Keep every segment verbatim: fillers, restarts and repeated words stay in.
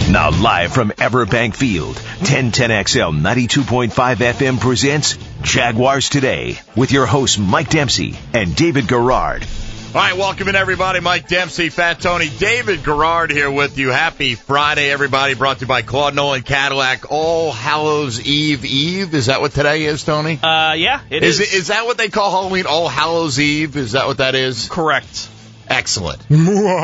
Now live from Everbank Field, ten ten X L ninety-two point five F M presents Jaguars Today with your hosts Mike Dempsey and David Garrard. All right, welcome in, everybody. Mike Dempsey, Fat Tony, David Garrard here with you. Happy Friday, everybody. Brought to you by Claude Nolan Cadillac. All Hallows Eve Eve. Is that what today is, Tony? Uh, yeah, it is. is. It, is that what they call Halloween? All Hallows Eve? Is that what that is? Correct. Excellent. David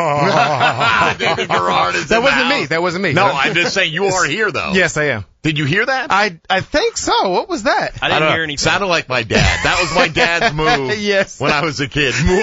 Garrard is That in wasn't the me. house. That wasn't me. No, I'm just saying you are here, though. Yes, I am. Did you hear that? I I think so. What was that? I didn't don't hear know. anything. Sounded like my dad. That was my dad's move. Yes. When I was a kid. And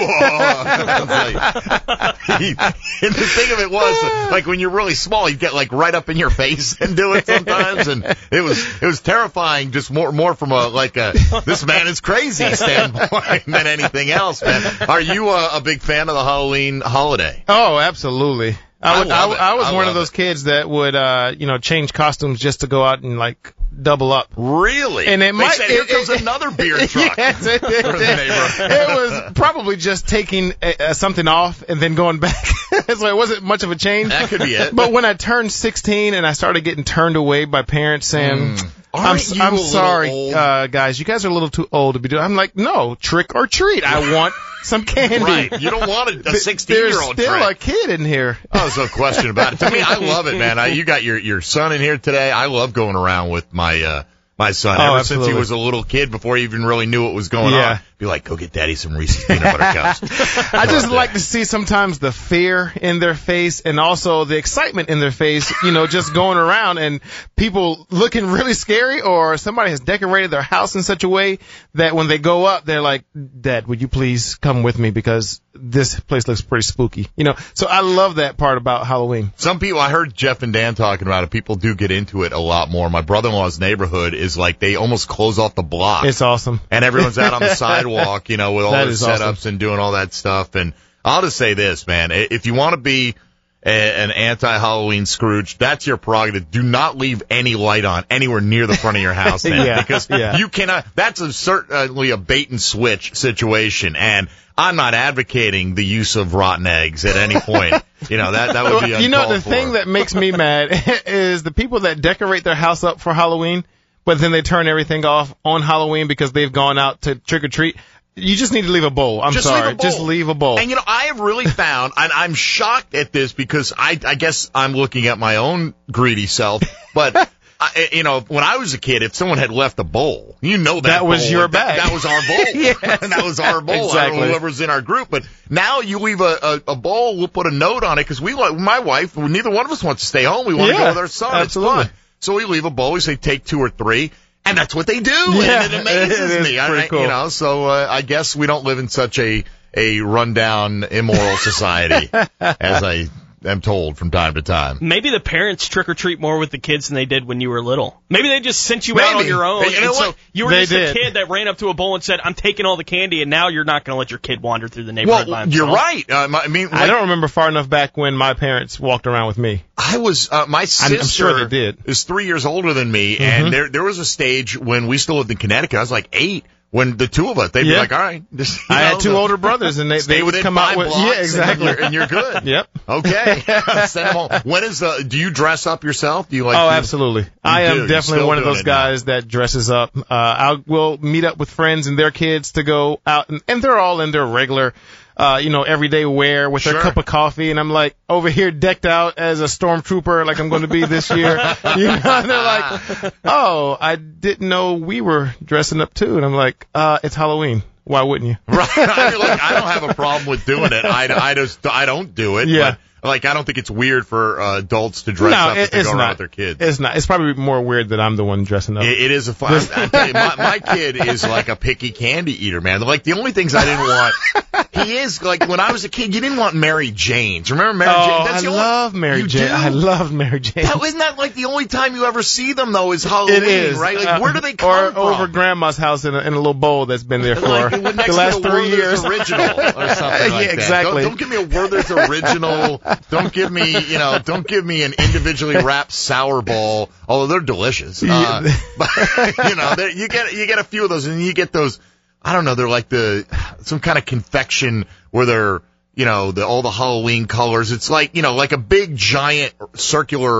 the thing of it was, like when you're really small, you get like right up in your face and do it sometimes, and it was it was terrifying. Just more more from a like a this man is crazy standpoint than anything else, man. Are you a, a big fan of the Halloween holiday? Oh, absolutely. I, would, I I, love it. I was I one love of those it. kids that would, uh, you know, change costumes just to go out and like double up. Really? And it they might, said, here it, comes it, another beer truck. Yes, it, it, for the neighborhood. it was probably just taking uh, something off and then going back. So it wasn't much of a change. That could be it. But when I turned sixteen and I started getting turned away by parents saying, Mm. I'm, Aren't you I'm a little sorry, old? uh, guys, you guys are a little too old to be doing. I'm like, no, trick or treat. I want some candy. Right. You don't want a There's sixteen-year-old still trick. a kid in here. Oh, there's no question about it. To me, I love it, man. I, you got your, your son in here today. I love going around with my uh, my son. Oh, Ever absolutely. since he was a little kid, before he even really knew what was going Yeah. on. Be like, go get Daddy some Reese's peanut butter cups. I just like to see sometimes the fear in their face and also the excitement in their face, you know, just going around and people looking really scary, or somebody has decorated their house in such a way that when they go up, they're like, Dad, would you please come with me because this place looks pretty spooky, you know? So I love that part about Halloween. Some people, I heard Jeff and Dan talking about it, people do get into it a lot more. My brother-in-law's neighborhood is like they almost close off the block. It's awesome. And everyone's out on the sidewalk, you know, with all That the is setups awesome. and doing all that stuff. And I'll just say this, man, if you want to be a, an anti-Halloween Scrooge, that's your prerogative. Do not leave any light on anywhere near the front of your house, man, Yeah, because yeah. you cannot. That's a, certainly a bait and switch situation, and I'm not advocating the use of rotten eggs at any point. You know, that that would be uncalled You know, the for. thing that makes me mad is the people that decorate their house up for Halloween, but then they turn everything off on Halloween because they've gone out to trick or treat. You just need to leave a bowl. I'm Just sorry. leave a bowl. Just leave a bowl. And, you know, I have really found, and I'm shocked at this because I, I guess I'm looking at my own greedy self, but, I, you know, when I was a kid, if someone had left a bowl, you know that That was bowl, your that, bag. That was our bowl. Yes. That was our bowl. I don't Exactly. know whoever's in our group, but now you leave a, a, a bowl, we'll put a note on it because we, like, my wife, neither one of us wants to stay home. We want to Yeah, go with our son. absolutely. It's fun. So we leave a bowl. We say take two or three. And that's what they do, Yeah, and it amazes it is me. I, pretty I- cool. You know, so uh, I guess we don't live in such a a rundown, immoral society, as I am told from time to time. Maybe the parents trick or treat more with the kids than they did when you were little. Maybe they just sent you out on Maybe. your own. You know and so what? you were They just did. a kid that ran up to a bowl and said, "I'm taking all the candy," and now you're not going to let your kid wander through the neighborhood by Well, himself. you're right. Um, I mean, I like, don't remember far enough back when my parents walked around with me. I was uh, my sister. I'm sure they did. Is three years older than me, Mm-hmm. and there there was a stage when we still lived in Connecticut. I was like eight. When the two of us, they'd be Yeah. like, "All right." Just, you I know, had two the- older brothers, and they Stay they would within come five out with blocks, yeah, exactly. and you're, and you're good. Yep. Okay. Send them home. When is the? Do you dress up yourself? Do you like? Oh, do- absolutely. I do. am You're definitely still one of doing those it now. guys that dresses up. Uh, I will meet up with friends and their kids to go out, and, and they're all in their regular, uh, you know, everyday wear with Sure. their cup of coffee, and I'm like over here decked out as a stormtrooper, like I'm going to be this year. You know, and they're like, "Oh, I didn't know we were dressing up too," and I'm like, "Uh, it's Halloween. Why wouldn't you?" Right. I mean, look, I don't have a problem with doing it. I, I just I don't do it. Yeah. But like, I don't think it's weird for uh, adults to dress No, up it, if they it's go around not. with their kids. It's not. It's probably more weird that I'm the one dressing up. It, it is a fun. I, I tell you, my, my kid is like a picky candy eater, man. Like the only things I didn't want, he is like when I was a kid, you didn't want Mary Janes. Remember Mary oh, Jane? That's I the only, love Mary you Jane. do? I love Mary Jane. That, isn't that like the only time you ever see them though? Is Halloween, It is right? Like Uh, where do they come or from? over Grandma's house in a, in a little bowl that's been there for Like next the to last the three Werther's years. Original or something like Yeah, that. exactly. Don't, don't give me a Werther's Original. Don't give me, you know, don't give me an individually wrapped sour ball. Although they're delicious. Uh, Yeah. but you know, there- you get you get a few of those, and you get those. I don't know. They're like the some kind of confection where they're, you know, the all the Halloween colors. It's like, you know, like a big giant circular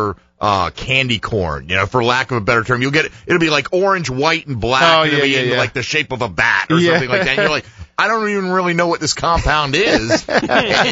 uh, candy corn, you know, for lack of a better term. You'll get, it'll be like orange, white, and black. Oh, and it'll yeah, be yeah, in yeah. like the shape of a bat or Yeah. something like that. And you're like, I don't even really know what this compound is. Well,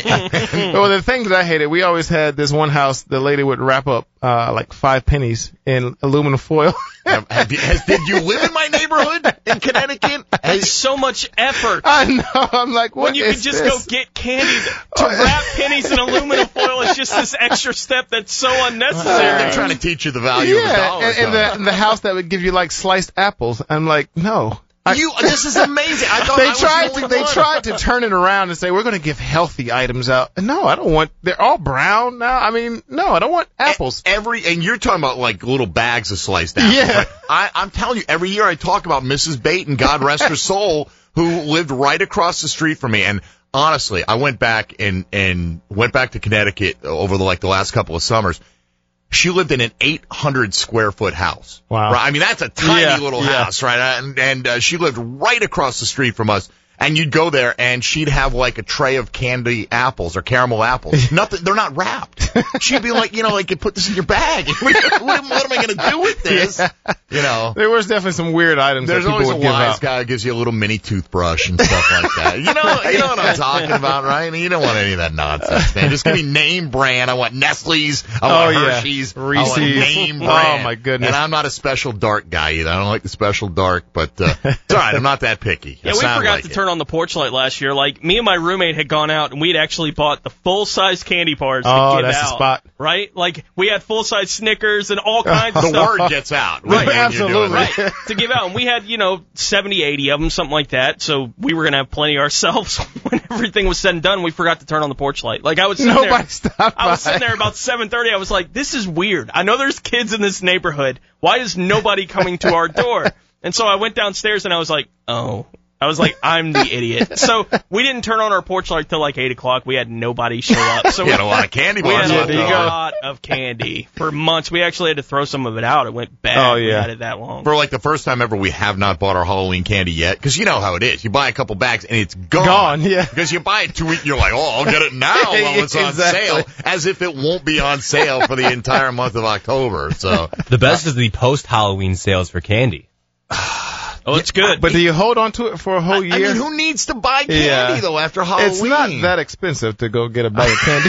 the thing that I hated, we always had this one house, the lady would wrap up uh like five pennies in aluminum foil. have, have you, has, did you live in my neighborhood in Connecticut? It's so much effort. I know. I'm like, what When you is could just this? go get candy to wrap pennies in aluminum foil is just this extra step that's so They're unnecessary. trying to teach you the value of a Yeah, dollar. and, and, the, and the house that would give you like sliced apples. I'm like, no. I, you, this is amazing. I thought I they was tried the to only they one. tried to turn it around and say we're going to give healthy items out. No, I don't want. They're all brown now. I mean, no, I don't want apples. Every and you're talking about like little bags of sliced apples. Yeah. Right? I, I'm telling you, every year I talk about Missus Baton, God rest her soul, who lived right across the street from me. And honestly, I went back and and went back to Connecticut over the like the last couple of summers. She lived in an eight hundred square foot house. Wow. Right? I mean, that's a tiny Yeah, little yeah. house, right? And, and uh, she lived right across the street from us. And you'd go there, and she'd have like a tray of candy apples or caramel apples. Nothing, they're not wrapped. She'd be like, you know, like, put this in your bag. what, what am I going to do with this? You know. There was definitely some weird items There's that people always a would give wise out. guy who gives you a little mini toothbrush and stuff like that. You know, you know what I'm talking about, right? You don't want any of that nonsense, man. Just give me name brand. I want Nestle's. I want Oh, yeah. Hershey's. I Reese's. want name Oh, brand. my goodness. And I'm not a special dark guy either. I don't like the special dark, but uh, it's all right. I'm not that picky. Yeah, I we sound forgot like to it. turn on the porch light last year. Like, me and my roommate had gone out, and we'd actually bought the full-size candy bars to Oh, give that's the out. spot. Right? Like, we had full-size Snickers and all kinds of The stuff. word gets out. Right, when you're doing absolutely. that. Right, to give out. And we had, you know, seventy, eighty of them, something like that. So we were going to have plenty ourselves. When everything was said and done, we forgot to turn on the porch light. Like, I was sitting Nobody there. stopped I was by. sitting there about seven thirty. I was like, this is weird. I know there's kids in this neighborhood. Why is nobody coming to our door? And so I went downstairs and I was like, oh. I was like, I'm the idiot. So we didn't turn on our porch light till like eight o'clock. We had nobody show up. So You had a lot of candy we bars had left a there you over. go. lot of candy for months. We actually had to throw some of it out. It went bad. Oh, We yeah. had it that long. For like the first time ever, we have not bought our Halloween candy yet. Because you know how it is. You buy a couple bags and it's gone. Gone, yeah. Because you buy it two weeks, you're like, oh, I'll get it now while it's on Exactly. sale. As if it won't be on sale for the entire month of October. So The best is the post-Halloween sales for candy. Oh, it's good. But do you hold on to it for a whole I year? mean, who needs to buy candy Yeah. though after Halloween? It's not that expensive to go get a bag of candy.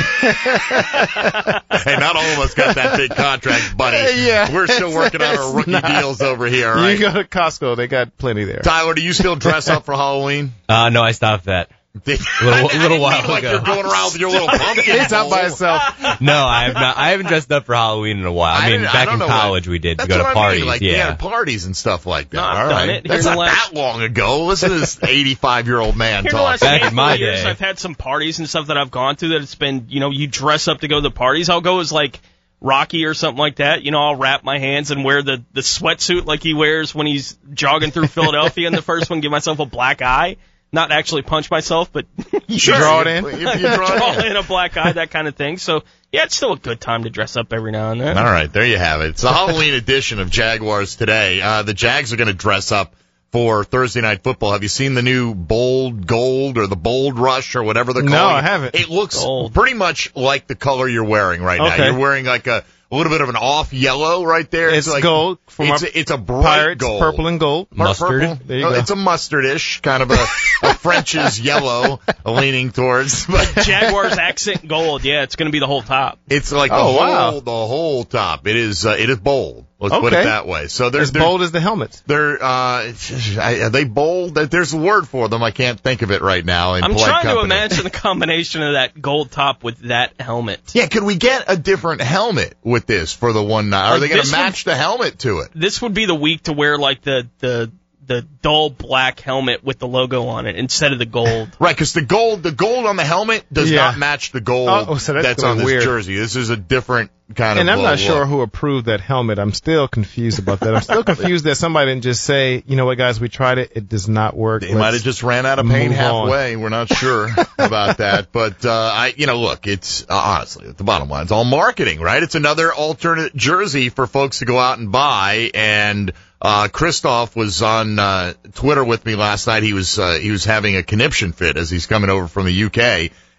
Hey, not all of us got that big contract, buddy. Yeah, We're still it's- working on our it's rookie not. deals over here, all right? You go to Costco, they got plenty there. Tyler, do you still dress up for Halloween? Uh, no, I stopped that. A little- I, little I didn't while mean like ago. you're going around with your little pumpkin. It's out by bowl. itself. No, I have not. I haven't dressed up for Halloween in a while. I mean, didn't- back don't in know college what- we did to That's go to what I parties. mean, like yeah. yeah, parties and stuff like that. No, I've All done right, it. that's Here not in the last- that long ago. Listen to this eighty-five-year-old man Here in the talk. last Back in handful my of years, day. I've had some parties and stuff that I've gone to that it's been, you know, you dress up to go to the parties. I'll go as like Rocky or something like that. You know, I'll wrap my hands and wear the, the sweatsuit like he wears when he's jogging through Philadelphia in the first one, give myself a black eye. Not actually punch myself, but Sure. Draw it in. If you draw draw it in. in a black eye, that kind of thing. So, yeah, it's still a good time to dress up every now and then. All right, there you have it. It's the Halloween edition of Jaguars Today. Uh, the Jags are going to dress up for Thursday Night Football. Have you seen the new Bold Gold or the Bold Rush or whatever they're No, calling it? I haven't. It looks Gold. pretty much like the color you're wearing right now. Okay. You're wearing like a, a little bit of an off yellow right there. It's like, gold from it's, our a, it's a bright Pirates, gold. purple and gold. Pur- Mustard. Purple. There you Oh, go. It's a mustardish, kind of a, a French's yellow leaning towards. But Jaguars accent gold. Yeah, it's going to be the whole top. it's like the Oh, whole wow. the whole top. It is uh, it is bold. Let's put it Okay. that way. So there's As bold as the helmets. They're uh, it's- are they bold? There's a word for them. I can't think of it right now. In I'm polite trying to company. imagine the combination of that gold top with that helmet. Yeah, could we get a different helmet with this for the one night? Are Like they going this to match the helmet to it? This would be the week to wear like the the the dull black helmet with the logo on it instead of the gold. Right, because the gold, the gold on the helmet does Yeah. not match the gold Oh, so that's that's gonna on be this weird. jersey. This is a different kind And of. I'm uh, not sure look. who approved that helmet. I'm still confused about that. I'm still confused that somebody didn't just say, you know what, guys, we tried it. It does not work. They Let's- might have just ran out of paint move on. halfway. We're not sure about that, but uh, I, you know, look, it's uh, honestly the bottom line. It's all marketing, right? It's another alternate jersey for folks to go out and buy. And uh, Christoph was on uh, Twitter with me last night. He was uh, he was having a conniption fit as he's coming over from the U K.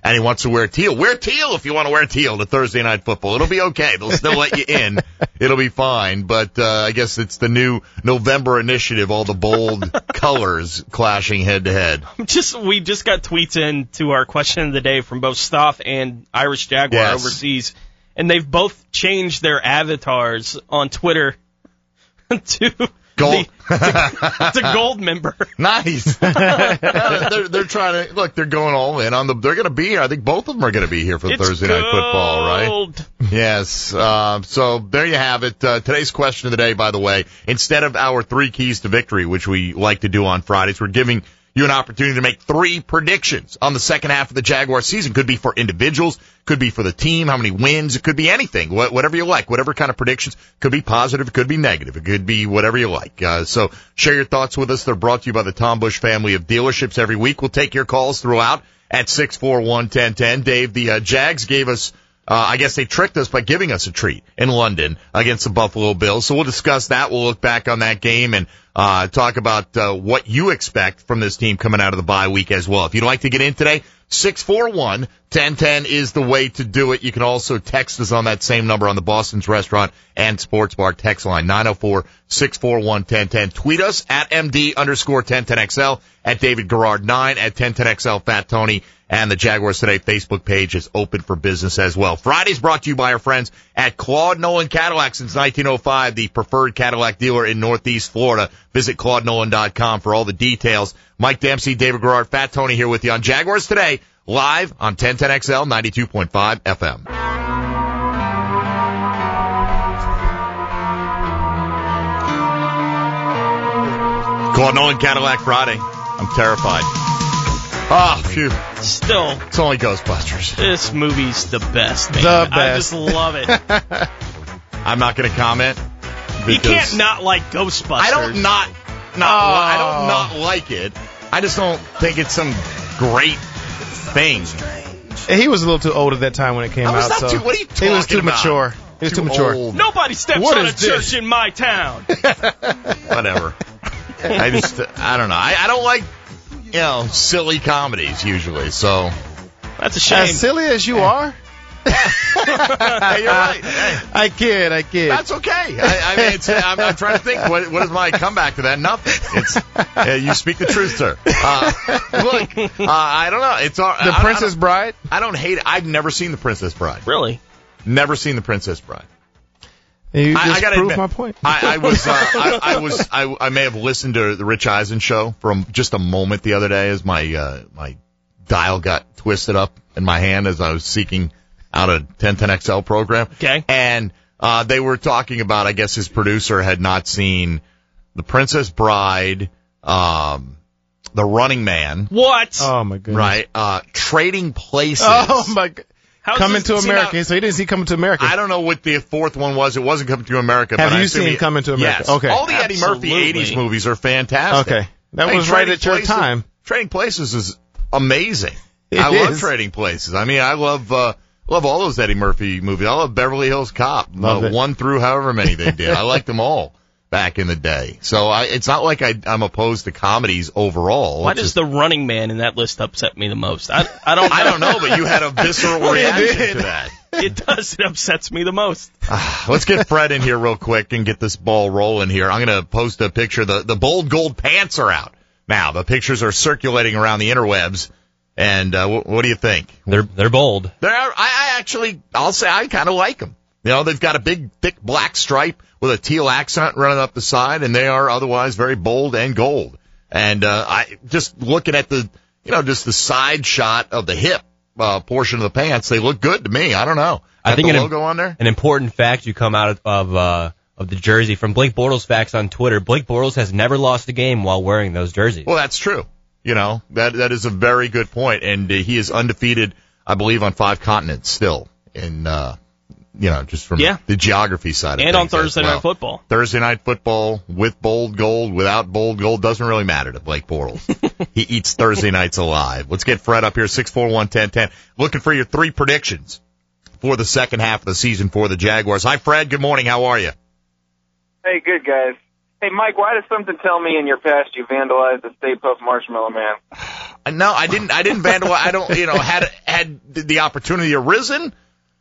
and he wants to wear teal. Wear teal if you want to wear teal to Thursday Night Football. It'll be okay. They'll still let you in. It'll be fine. But uh, I guess it's the new November initiative, all the bold colors clashing head to head. Just we just got tweets in to our question of the day from both Stoff and Irish Jaguar Yes. overseas, and they've both changed their avatars on Twitter to Gold. the, to, to gold member. Nice. they're, they're trying to look. They're going all in on the. They're going to be here. I think both of them are going to be here for It's Thursday Night Football, right? gold. Yes. Uh, so there you have it. Uh, today's question of the day, by the way, instead of our three keys to victory, which we like to do on Fridays, we're giving you an opportunity to make three predictions on the second half of the Jaguar season. Could be for individuals, could be for the team, how many wins, it could be anything, Wh- whatever you like, whatever kind of predictions. Could be positive, it could be negative, it could be whatever you like. Uh, so share your thoughts with us. They're brought to you by the Tom Bush family of dealerships every week. We'll take your calls throughout at six four one, one zero one zero. Dave, the uh, Jags gave us Uh, I guess they tricked us by giving us a treat in London against the Buffalo Bills. So we'll discuss that. We'll look back on that game and uh, talk about uh, what you expect from this team coming out of the bye week as well. If you'd like to get in today, six four one, one zero one zero is the way to do it. You can also text us on that same number on the Boston's Restaurant and Sports Bar text line, nine oh four, six four one, one zero one zero. Tweet us at M D underscore ten ten X L, at David Garrard nine, at ten ten X L Fat Tony. And the Jaguars Today Facebook page is open for business as well. Friday's brought to you by our friends at Claude Nolan Cadillac since nineteen oh five, the preferred Cadillac dealer in Northeast Florida. Visit claude nolan dot com for all the details. Mike Dempsey, David Garrard, Fat Tony here with you on Jaguars Today, live on ten ten X L ninety-two point five F M. Claude Nolan Cadillac Friday. I'm terrified. Ah, oh, phew. Still, It's only Ghostbusters. this movie's the best, man. The I best. just love it. I'm not going to comment. You because can't not like Ghostbusters. I don't not, not Oh. I don't not like it. I just don't think it's some great thing. He was a little too old at that time when it came I was out. not so too- what are you He was talking too about? mature. He was too, mature. old. Nobody steps What on a is this? church in my town. Whatever. I just, I don't know. I, I don't like, you know, silly comedies usually. So, That's a shame. As silly as you are, hey, you're right. Hey, I kid, I kid. that's okay. I, I mean, it's, I'm, I'm trying to think. What, what is my comeback to that? Nothing. It's uh, you speak the truth, sir. Uh, look, uh, I don't know. It's all, the I, Princess I don't, Bride. I don't hate it. I've never seen the Princess Bride. Really? Never seen the Princess Bride. You I, just I gotta proved admit, my point. I, I was, uh, I, I was, I, I may have listened to the Rich Eisen show for just a moment the other day as my, uh, my dial got twisted up in my hand as I was seeking out a ten ten X L program. Okay. And, uh, they were talking about, I guess his producer had not seen The Princess Bride, um, The Running Man, What? Oh my goodness. right, uh, Trading Places. Oh my god. How's Coming this- to see, America. now- so he didn't see Coming to America. I don't know what the fourth one was. It wasn't Coming to America. Have but I you assume seen he- Coming to America? Yes. Okay. All the Eddie Murphy Absolutely. eighties movies are fantastic. Okay. That Hey, was right Trading at your Places- time. Trading Places is amazing. It I love is. Trading Places. I mean, I love uh, love all those Eddie Murphy movies. I love Beverly Hills Cop, Love uh, it. one through however many they did. I liked them all back in the day. So I, it's not like I, I'm opposed to comedies overall. Why It's does just- the Running Man in that list upset me the most? I, I don't know. I don't know, but you had a visceral You reaction did. to that. It does. It upsets me the most. Let's get Fred in here real quick and get this ball rolling here. I'm going to post a picture. The, the bold gold pants are out now. The pictures are circulating around the interwebs. And uh, wh- what do you think? They're they're bold. They're, I, I actually, I'll say I kind of like them. You know, they've got a big, thick black stripe with a teal accent running up the side, and they are otherwise very bold and gold. And uh, I just looking at the, you know, just the side shot of the hip uh, portion of the pants, they look good to me. I don't know. I Got think the an- logo on there. An important fact you come out of of, uh, of the jersey from Blake Bortles facts on Twitter. Blake Bortles has never lost a game while wearing those jerseys. Well, that's true. You know, that that is a very good point, and uh, he is undefeated, I believe, on five continents still. In uh, you know, just from Yeah. the geography side of And on things as Thursday well. Night Football. Thursday Night Football with bold gold, without bold gold, doesn't really matter to Blake Bortles. He eats Thursday nights alive. Let's get Fred up here, six four one, one zero one zero. Looking for your three predictions for the second half of the season for the Jaguars. Hi, Fred. Good morning. How are you? Hey, good guys. Hey, Mike, why does something tell me in your past you vandalized the Stay Puft Marshmallow Man? No, I didn't. I didn't vandalize. I don't. You know, had had the opportunity arisen,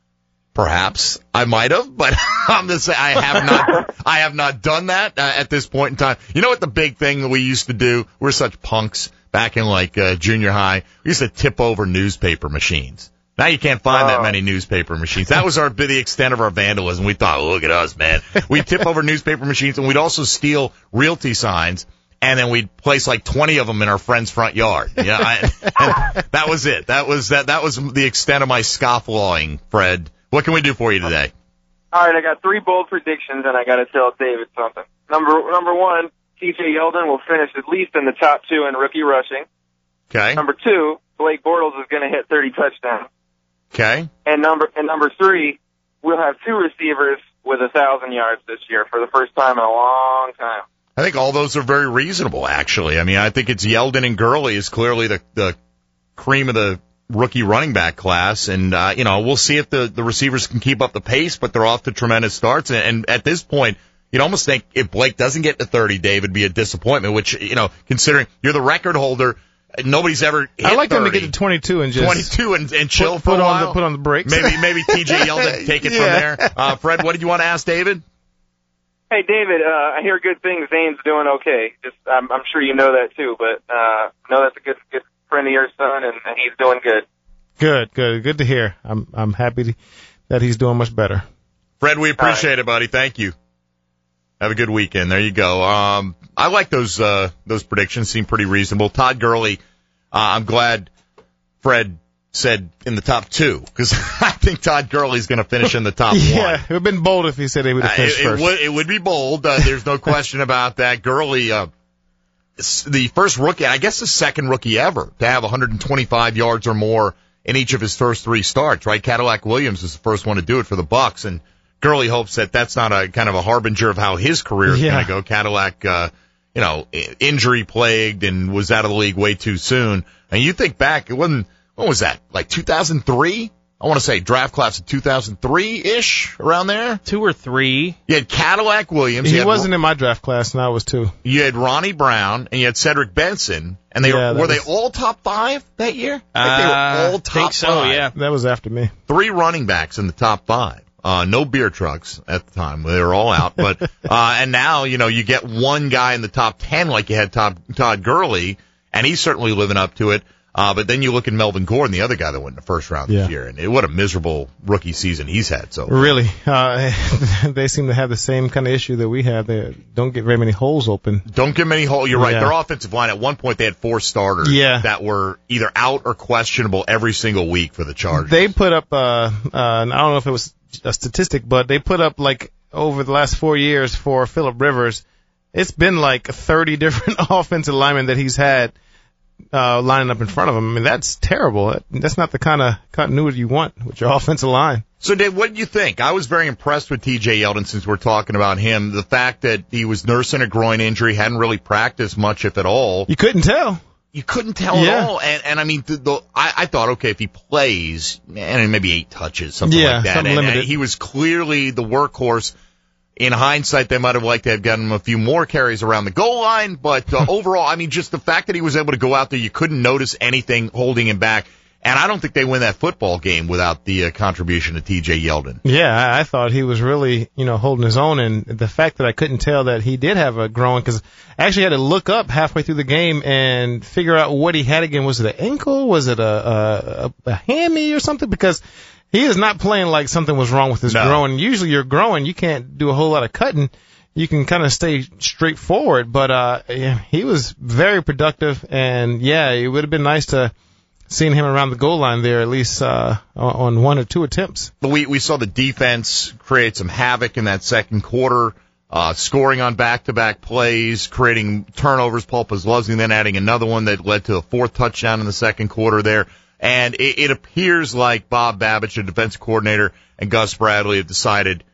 perhaps I might have. But I'm just saying, I have not. I have not done that uh, at this point in time. You know what the big thing that we used to do? We're such punks back in like uh, junior high. We used to tip over newspaper machines. Now you can't find that many newspaper machines. That was our the extent of our vandalism. We thought, look at us, man. We'd tip over newspaper machines, and we'd also steal realty signs, and then we'd place like twenty of them in our friend's front yard. Yeah, I, and that was it. That was that. That was the extent of my scofflawing, Fred. What can we do for you today? All right, I got three bold predictions, and I got to tell David something. Number number one, T J Yeldon will finish at least in the top two in rookie rushing. Okay. Number two, Blake Bortles is going to hit thirty touchdowns. Okay. And number and number three, we'll have two receivers with a thousand yards this year for the first time in a long time. I think all those are very reasonable, actually. I mean, I think it's Yeldon and Gurley is clearly the the cream of the rookie running back class, and uh, you know, we'll see if the the receivers can keep up the pace, but they're off to tremendous starts, and, and at this point, you'd almost think if Blake doesn't get to thirty, Dave, it'd be a disappointment. Which, you know, considering you're the record holder. Nobody's ever hit I like thirty. them to get to twenty-two and just twenty-two and, and chill put, for put a on while. the, put on the brakes. Maybe maybe T J Yeldon take it yeah. from there. Uh, Fred, what did you want to ask David? Hey, David, uh, I hear good things. Zane's doing okay. Just, I'm, I'm sure you know that too, but uh, know that's a good, good friend of your son, and, and he's doing good. Good, good, good to hear. I'm, I'm happy to, that he's doing much better. Fred, we appreciate right. it, buddy. Thank you. Have a good weekend. There you go. Um, I like those, uh, those predictions. Seem pretty reasonable. Todd Gurley, uh, I'm glad Fred said in the top two, because I think Todd Gurley's going to finish in the top yeah, one. Yeah, it would have been bold if he said he would have finished uh, it, first. It would, it would be bold. Uh, there's no question about that. Gurley, uh, the first rookie, I guess the second rookie ever to have one hundred twenty-five yards or more in each of his first three starts, right? Cadillac Williams is the first one to do it for the Bucs, and Gurley hopes that that's not a kind of a harbinger of how his career is yeah. going to go. Cadillac, uh, you know, injury plagued and was out of the league way too soon. And you think back, it wasn't, what was that, like two thousand three? I want to say draft class of two thousand three-ish, around there. Two or three. You had Cadillac Williams. He you had, wasn't in my draft class, and I was two. You had Ronnie Brown, and you had Cedric Benson. And they yeah, were, were was, they all top five that year? I think uh, they were all top think so, five. yeah. That was after me. Three running backs in the top five. Uh, no beer trucks at the time. They were all out. But, uh, and now, you know, you get one guy in the top ten like you had Todd, Todd Gurley, and he's certainly living up to it. Uh, but then you look at Melvin Gordon, the other guy that went in the first round yeah. this year, and it, what a miserable rookie season he's had. So really, uh, they seem to have the same kind of issue that we have. They don't get very many holes open. Don't get many holes. You're right. Yeah. Their offensive line, at one point, they had four starters yeah. that were either out or questionable every single week for the Chargers. They put up, uh, uh, I don't know if it was a statistic, but they put up, like, over the last four years for Phillip Rivers, it's been like thirty different offensive linemen that he's had uh, lining up in front of him. I mean, that's terrible. That's not the kind of continuity you want with your offensive line. So, Dave, what did you think? I was very impressed with T J Yeldon since we're talking about him. The fact that he was nursing a groin injury, hadn't really practiced much, if at all. You couldn't tell. You couldn't tell yeah. at all. And, and I mean, the, the, I, I thought, okay, if he plays, and maybe eight touches, something yeah, like that. Something and, limited. and he was clearly the workhorse. In hindsight, they might have liked to have gotten him a few more carries around the goal line, but uh, overall, I mean, just the fact that he was able to go out there, you couldn't notice anything holding him back. And I don't think they win that football game without the uh, contribution of T J Yeldon. Yeah, I, I thought he was really, you know, holding his own, and the fact that I couldn't tell that he did have a groin, because I actually had to look up halfway through the game and figure out what he had again. Was it an ankle? Was it a, a, a hammy or something? Because he is not playing like something was wrong with his no. groin. Usually your groin, you can't do a whole lot of cutting. You can kind of stay straightforward, but uh, yeah, he was very productive, and yeah, it would have been nice to seen him around the goal line there, at least uh, on one or two attempts. We we saw the defense create some havoc in that second quarter, uh, scoring on back-to-back plays, creating turnovers. Paul Posluszny then adding another one that led to a fourth touchdown in the second quarter there. And it, it appears like Bob Babich, the defensive coordinator, and Gus Bradley have decided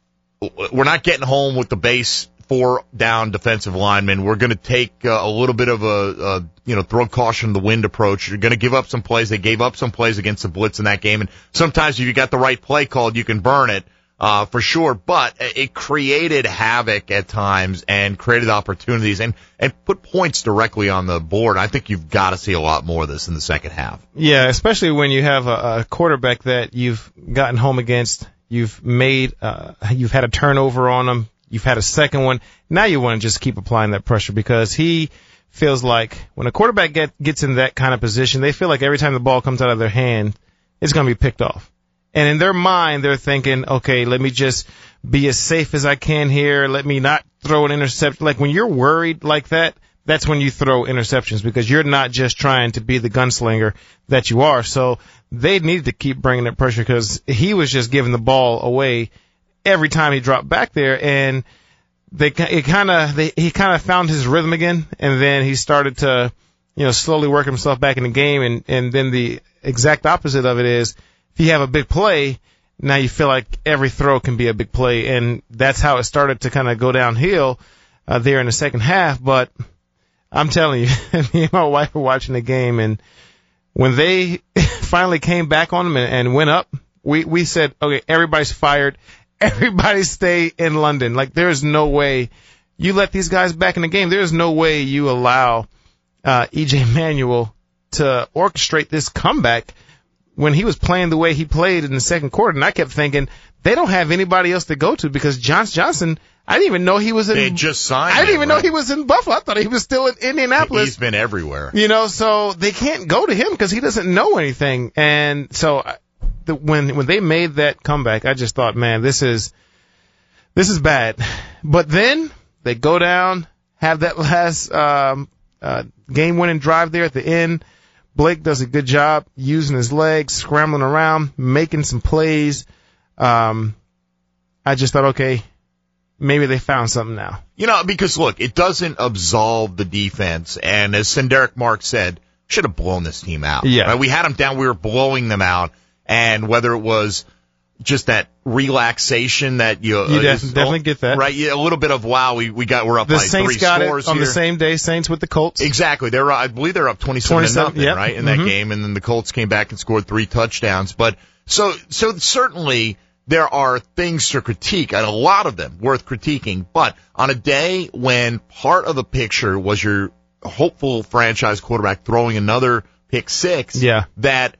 we're not getting home with the base four down defensive linemen. We're going to take uh, a little bit of a, a, you know, throw caution to the wind approach. You're going to give up some plays. They gave up some plays against the blitz in that game. And sometimes if you got the right play called, you can burn it. uh, for sure. But it created havoc at times and created opportunities and, and put points directly on the board. I think you've got to see a lot more of this in the second half. Yeah, especially when you have a, a quarterback that you've gotten home against, you've made, uh, you've had a turnover on him, you've had a second one. Now you want to just keep applying that pressure because he feels like when a quarterback get, gets in that kind of position, they feel like every time the ball comes out of their hand, it's going to be picked off. And in their mind, they're thinking, okay, let me just be as safe as I can here. Let me not throw an interception. Like when you're worried like that, that's when you throw interceptions because you're not just trying to be the gunslinger that you are. So they needed to keep bringing that pressure because he was just giving the ball away every time he dropped back there. And they, it kind of, he kind of found his rhythm again. And then he started to, you know, slowly work himself back in the game. And, and then the exact opposite of it is if you have a big play, now you feel like every throw can be a big play. And that's how it started to kind of go downhill uh, there in the second half. But I'm telling you, me and my wife were watching the game, and when they finally came back on them and, and went up, we, we said, okay, everybody's fired. Everybody stay in London. Like, there's no way you let these guys back in the game. There's no way you allow uh, E J Manuel to orchestrate this comeback when he was playing the way he played in the second quarter. And I kept thinking, they don't have anybody else to go to because Josh Johnson, I didn't even know he was in. They just signed I didn't him, even right? know he was in Buffalo. I thought he was still in Indianapolis. He's been everywhere. You know, so they can't go to him because he doesn't know anything. And so the, when when they made that comeback, I just thought, man, this is this is bad. But then they go down, have that last um, uh, game-winning drive there at the end. Blake does a good job using his legs, scrambling around, making some plays. Um, I just thought, okay, maybe they found something now. You know, because look, it doesn't absolve the defense, and as Senderic Mark said, should have blown this team out. Yeah. Right? We had them down, we were blowing them out, and whether it was just that relaxation that you, You uh, def- is- definitely get that. Right? Yeah, a little bit of wow, we we got we're up The by Saints three got scores it on here. the same day, Saints with the Colts. Exactly. They're I believe they're up twenty-seven to twenty-seven, nothing, yep. right, in that Mm-hmm. game, and then the Colts came back and scored three touchdowns. But so so certainly there are things to critique, and a lot of them worth critiquing. But on a day when part of the picture was your hopeful franchise quarterback throwing another pick six, Yeah. that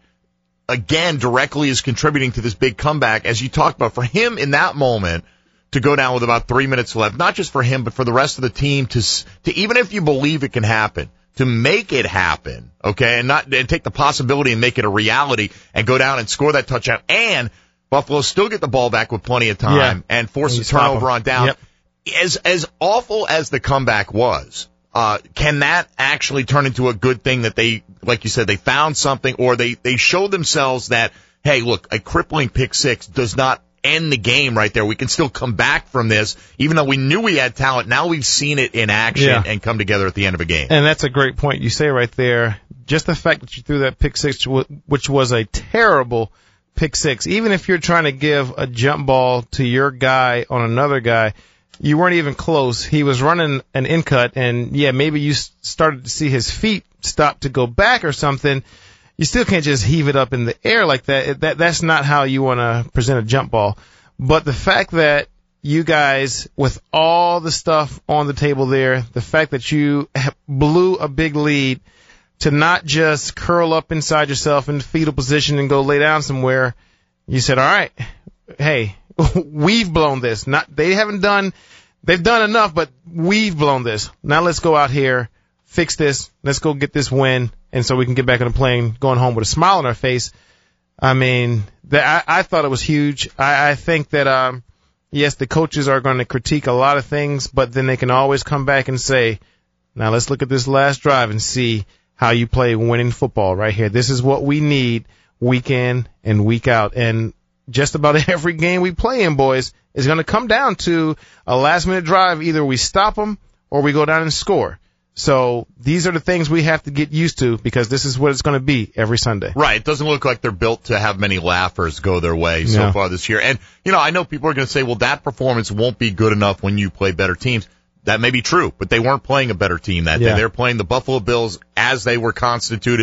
again directly is contributing to this big comeback, as you talked about, for him in that moment to go down with about three minutes left, not just for him, but for the rest of the team to, to even if you believe it can happen, to make it happen, okay, and not and take the possibility and make it a reality and go down and score that touchdown, and Buffalo still get the ball back with plenty of time Yeah. and force And a you stop turnover them. on down. Yep. As as awful as the comeback was, uh, can that actually turn into a good thing that they, like you said, they found something, or they, they showed themselves that, hey, look, a crippling pick six does not end the game right there. We can still come back from this, even though we knew we had talent. Now we've seen it in action Yeah. and come together at the end of a game. And that's a great point you say right there. Just the fact that you threw that pick six, which was a terrible pick six, even if you're trying to give a jump ball to your guy on another guy, you weren't even close. He was running an in cut, and yeah, maybe you started to see his feet stop to go back or something. You still can't just heave it up in the air like that. That that's not how you want to present a jump ball. But the fact that you guys, with all the stuff on the table there, the fact that you blew a big lead, to not just curl up inside yourself in the fetal position and go lay down somewhere, you said, all right, hey, we've blown this. Not they haven't done, they've done enough, but we've blown this. Now let's go out here, fix this, let's go get this win, and so we can get back on the plane, going home with a smile on our face. I mean, that I, I thought it was huge. I, I think that, um, yes, the coaches are going to critique a lot of things, but then they can always come back and say, now let's look at this last drive and see how you play winning football right here. This is what we need week in and week out. And just about every game we play in, boys, is going to come down to a last-minute drive. Either we stop them or we go down and score. So these are the things we have to get used to, because this is what it's going to be every Sunday. Right. It doesn't look like they're built to have many laughers go their way so No. far this year. And, you know, I know people are going to say, well, that performance won't be good enough when you play better teams. That may be true, but they weren't playing a better team that Yeah. day. They were playing the Buffalo Bills as they were constituted.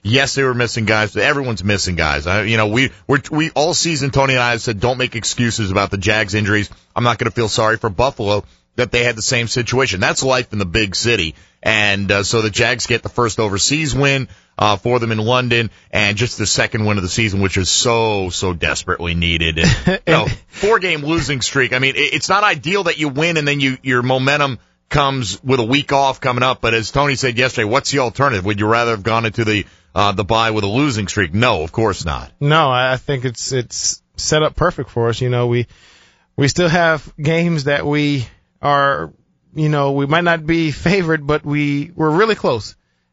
Yes, they were missing guys, but everyone's missing guys. I, you know, we we're, we all season, Tony and I have said, don't make excuses about the Jags injuries. I'm not going to feel sorry for Buffalo that they had the same situation. That's life in the big city. And uh, so the Jags get the first overseas win uh, for them in London, and just the second win of the season, which is so, so desperately needed. And, you know, four-game losing streak. I mean, it, it's not ideal that you win and then you your momentum comes with a week off coming up. But as Tony said yesterday, what's the alternative? Would you rather have gone into the uh, the bye with a losing streak? No, of course not. No, I think it's it's set up perfect for us. You know, we we still have games that we are, you know, we might not be favored, but we we're really close,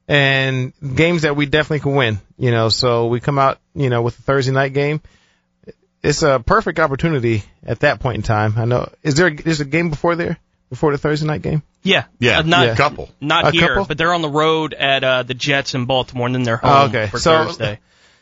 and games that we definitely can win. You know, so we come out, you know, with a Thursday night game. It's a perfect opportunity at that point in time. I know. Is there is a game before there? Before the Thursday night game? Yeah. Yeah. Uh, not yeah. a couple. Not a here, couple? but they're on the road at uh, the Jets in Baltimore, and then they're home oh, okay. for so, Thursday.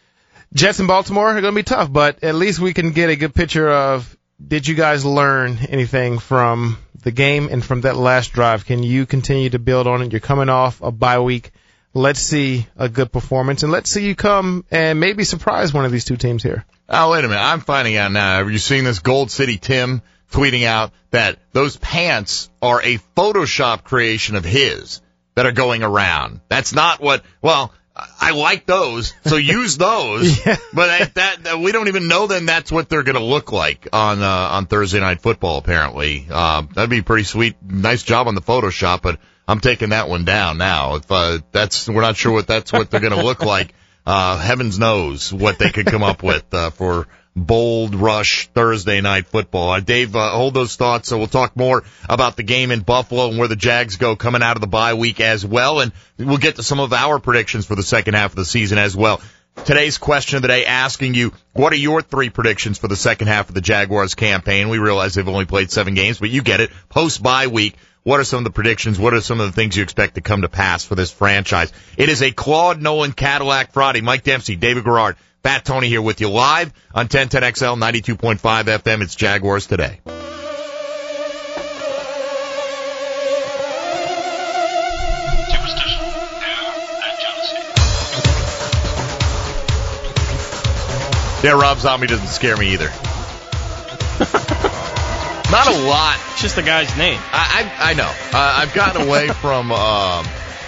Jets in Baltimore are going to be tough, but at least we can get a good picture of, did you guys learn anything from the game and from that last drive? Can you continue to build on it? You're coming off a bye week. Let's see a good performance, and let's see you come and maybe surprise one of these two teams here. Oh, wait a minute. I'm finding out now. Are you seeing this Gold City Tim tweeting out that those pants are a Photoshop creation of his that are going around? That's not what, well, I like those, so use those. yeah. But I, that, that we don't even know then that's what they're going to look like on uh, on Thursday Night Football, apparently. Uh, that'd be pretty sweet. Nice job on the Photoshop, but I'm taking that one down now. If uh, that's, we're not sure what that's what they're going to look like. Uh, heavens knows what they could come up with uh, for Bold Rush Thursday Night Football. Uh, Dave, uh, hold those thoughts. So we'll talk more about the game in Buffalo and where the Jags go coming out of the bye week as well. And we'll get to some of our predictions for the second half of the season as well. Today's question of the day asking you, what are your three predictions for the second half of the Jaguars campaign? We realize they've only played seven games, but you get it. Post-bye week, what are some of the predictions? What are some of the things you expect to come to pass for this franchise? It is a Claude Nolan Cadillac Friday. Mike Dempsey, David Garrard, Fat Tony here with you live on ten ten X L, ninety-two point five F M. It's Jaguars Today. Yeah, Rob Zombie doesn't scare me either. Not a lot. It's just the guy's name. I I, I know. Uh, I've gotten away from. Um,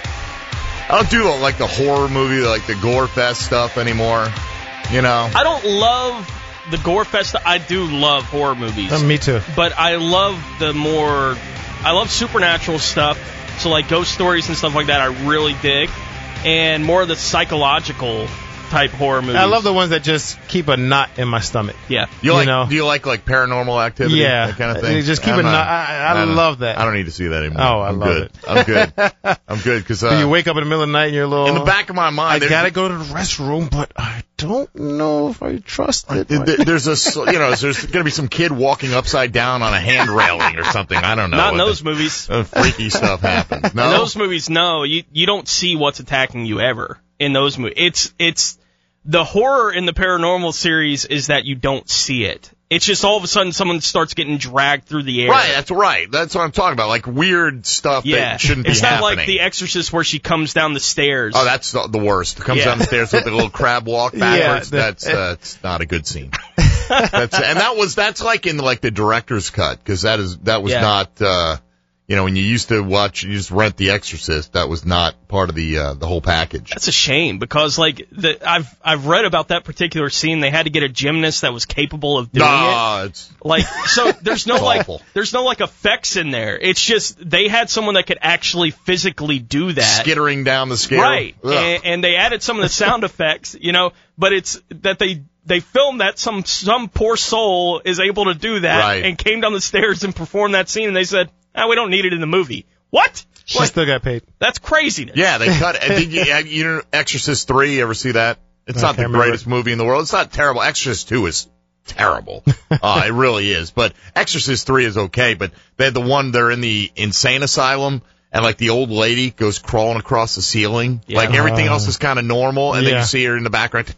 I don't do like the horror movie, like the gore fest stuff anymore. You know. I don't love the gore fest. I do love horror movies. Uh, me too. But I love the more. I love supernatural stuff. So like ghost stories and stuff like that, I really dig. And more of the psychological type horror movies. I love the ones that just keep a knot in my stomach. Yeah. You, You like? know. Do you like like Paranormal Activity? Yeah. That kind of thing. You just keep I'm a not- knot. I, I, I don't- love that. I don't need to see that anymore. Oh, I I'm love good. it. I'm good. I'm good because uh, you wake up in the middle of the night and you're a little. in the back of my mind, I there's- gotta go to the restroom, but I don't know if I trust it. There- there- There's a, you know, there's going to be some kid walking upside down on a hand railing or something. I don't know. Not in what those the- movies. uh, freaky stuff happens. No, In those movies, no. You you don't see what's attacking you ever in those movies. It's it's the horror in the paranormal series is that you don't see it. It's just all of a sudden someone starts getting dragged through the air. right. That's right. That's what I'm talking about. Like weird stuff Yeah. that shouldn't it's be not happening. like The Exorcist where she comes down the stairs. Oh, that's the the worst. Comes Yeah. down the stairs with a little crab walk backwards. Yeah, that's uh, it's not a good scene. That's and that was that's like in like the director's cut because that is that was Yeah. not uh, you know when you used to watch you just rent The Exorcist that was not part of the uh, the whole package. That's a shame because like the I've I've read about that particular scene. They had to get a gymnast that was capable of doing it. No, it's Like, so there's no It's like, awful. there's no like effects in there. It's just they had someone that could actually physically do that. skittering down the scale. Right. Ugh. And, and they added some of the sound effects, you know, but it's that they, they filmed that some, some poor soul is able to do that Right. and came down the stairs and performed that scene and they said, ah, we don't need it in the movie. What? She Like, still got paid. that's craziness. Yeah, they cut. Did you, have you know, Exorcist three? You ever see that? It's I not the can't remember. greatest movie in the world. It's not terrible. Exorcist two is terrible. uh, it really is. But Exorcist three is okay. But they had the one they're in the insane asylum, and like the old lady goes crawling across the ceiling. Yeah. Like everything Uh, else is kind of normal, and then yeah. you see her in the background.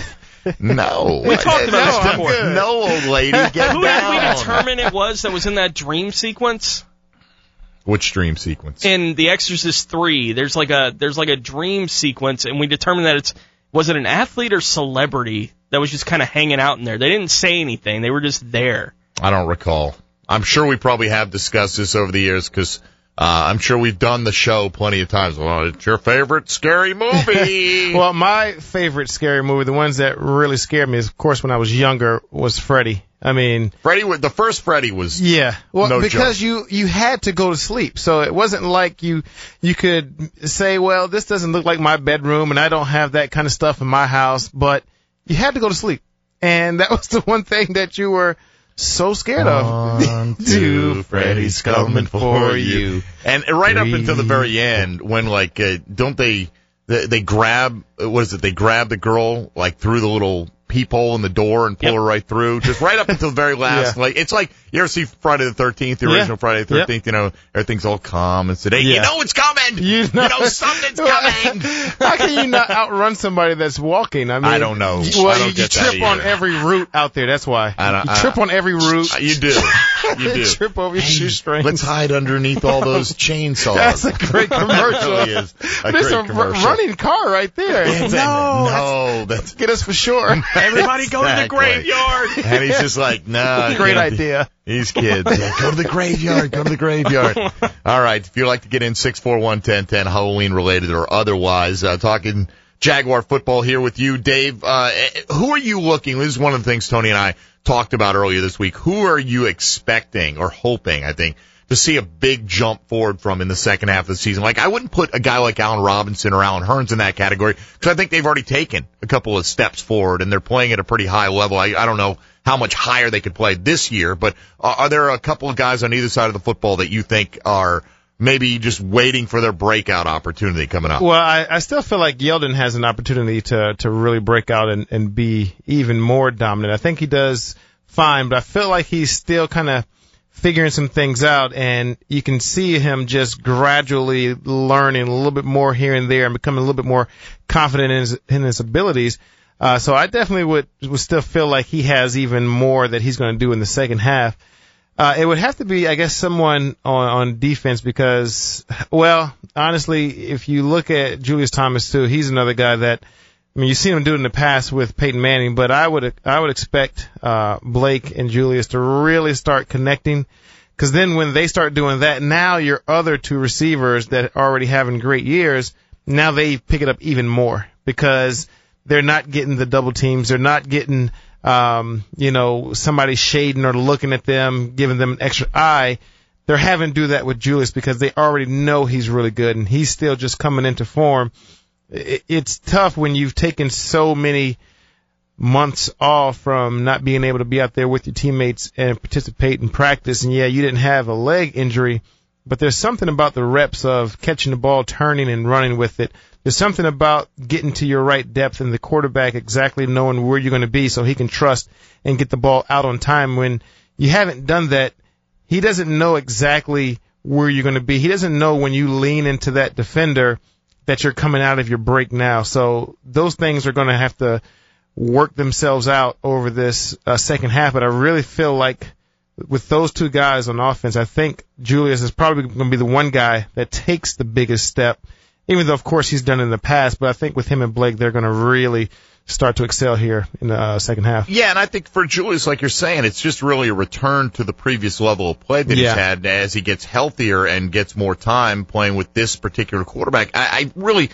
No, We talked about this no, before. I'm- No, old lady, get Who did we down. determine it was that was in that dream sequence? Which dream sequence? In The Exorcist three, there's like a there's like a dream sequence, and we determined that it's was it an athlete or celebrity that was just kind of hanging out in there. They didn't say anything; they were just there. I don't recall. I'm sure we probably have discussed this over the years because uh, I'm sure we've done the show plenty of times. Well, it's your favorite scary movie. Well, my favorite scary movie, the ones that really scared me, is, of course, when I was younger, was Freddy. I mean, Freddy, the first Freddy was yeah, well, no because joke. you you had to go to sleep, so it wasn't like you you could say, well, this doesn't look like my bedroom, and I don't have that kind of stuff in my house, but you had to go to sleep, and that was the one thing that you were so scared of. One, two, Freddy's coming for you. And right up until the very end, when like, uh, don't they, they, they grab, what is it, they grab the girl, like, through the little peephole in the door and pull Yep. her right through, just right up until the very last, Yeah. like, it's like, you ever see Friday the thirteenth, the Yeah. original Friday the thirteenth, you know, everything's all calm and sedate. Yeah. You know it's coming! You You know- know, something's coming! How can you not outrun somebody that's walking? I mean, I don't know. you- Well, I don't you, you get that trip on either. every route out there. That's why. I don't- you I- trip on every route. Uh, You do. You do. Trip over your Hey, shoestrings. Let's hide underneath all those chainsaws. That's a great commercial. It really is a There's great a commercial. r- running car right there. It's a- no, no, that's get us for sure. Everybody go to the Exactly. graveyard. And he's just like, nah. Great you know, idea. These kids. Yeah, go to the graveyard. Go to the graveyard. All right. If you'd like to get in, six four one, one oh one oh, Halloween related or otherwise, uh, talking Jaguar football here with you, Dave. Uh, who are you looking? This is one of the things Tony and I talked about earlier this week. Who are you expecting or hoping, I think, to see a big jump forward from in the second half of the season? Like, I wouldn't put a guy like Allen Robinson or Allen Hurns in that category because I think they've already taken a couple of steps forward and they're playing at a pretty high level. I, I don't know how much higher they could play this year, but uh, are there a couple of guys on either side of the football that you think are maybe just waiting for their breakout opportunity coming up? Well, I, I still feel like Yeldon has an opportunity to, to really break out and, and be even more dominant. I think he does fine, but I feel like he's still kind of figuring some things out, and you can see him just gradually learning a little bit more here and there and becoming a little bit more confident in his, in his abilities. Uh, so I definitely would, would still feel like he has even more that he's going to do in the second half. Uh, it would have to be, I guess, someone on, on defense because, well, honestly, if you look at Julius Thomas too, he's another guy that, I mean, you've seen him do it in the past with Peyton Manning, but I would, I would expect, uh, Blake and Julius to really start connecting. Cause then when they start doing that, now your other two receivers that are already having great years, now they pick it up even more because they're not getting the double teams. They're not getting, um, you know, somebody shading or looking at them, giving them an extra eye. They're having to do that with Julius because they already know he's really good and he's still just coming into form. It's tough when you've taken so many months off from not being able to be out there with your teammates and participate in practice. And yeah, you didn't have a leg injury, but there's something about the reps of catching the ball, turning and running with it. There's something about getting to your right depth and the quarterback exactly knowing where you're going to be so he can trust and get the ball out on time. When you haven't done that, he doesn't know exactly where you're going to be. He doesn't know when you lean into that defender that you're coming out of your break now. So those things are going to have to work themselves out over this uh, second half. But I really feel like with those two guys on offense, I think Julius is probably going to be the one guy that takes the biggest step, even though, of course, he's done it in the past. But I think with him and Blake, they're going to really start to excel here in the uh, second half. Yeah, and I think for Julius, like you're saying, it's just really a return to the previous level of play that Yeah. he's had as he gets healthier and gets more time playing with this particular quarterback. I, I really,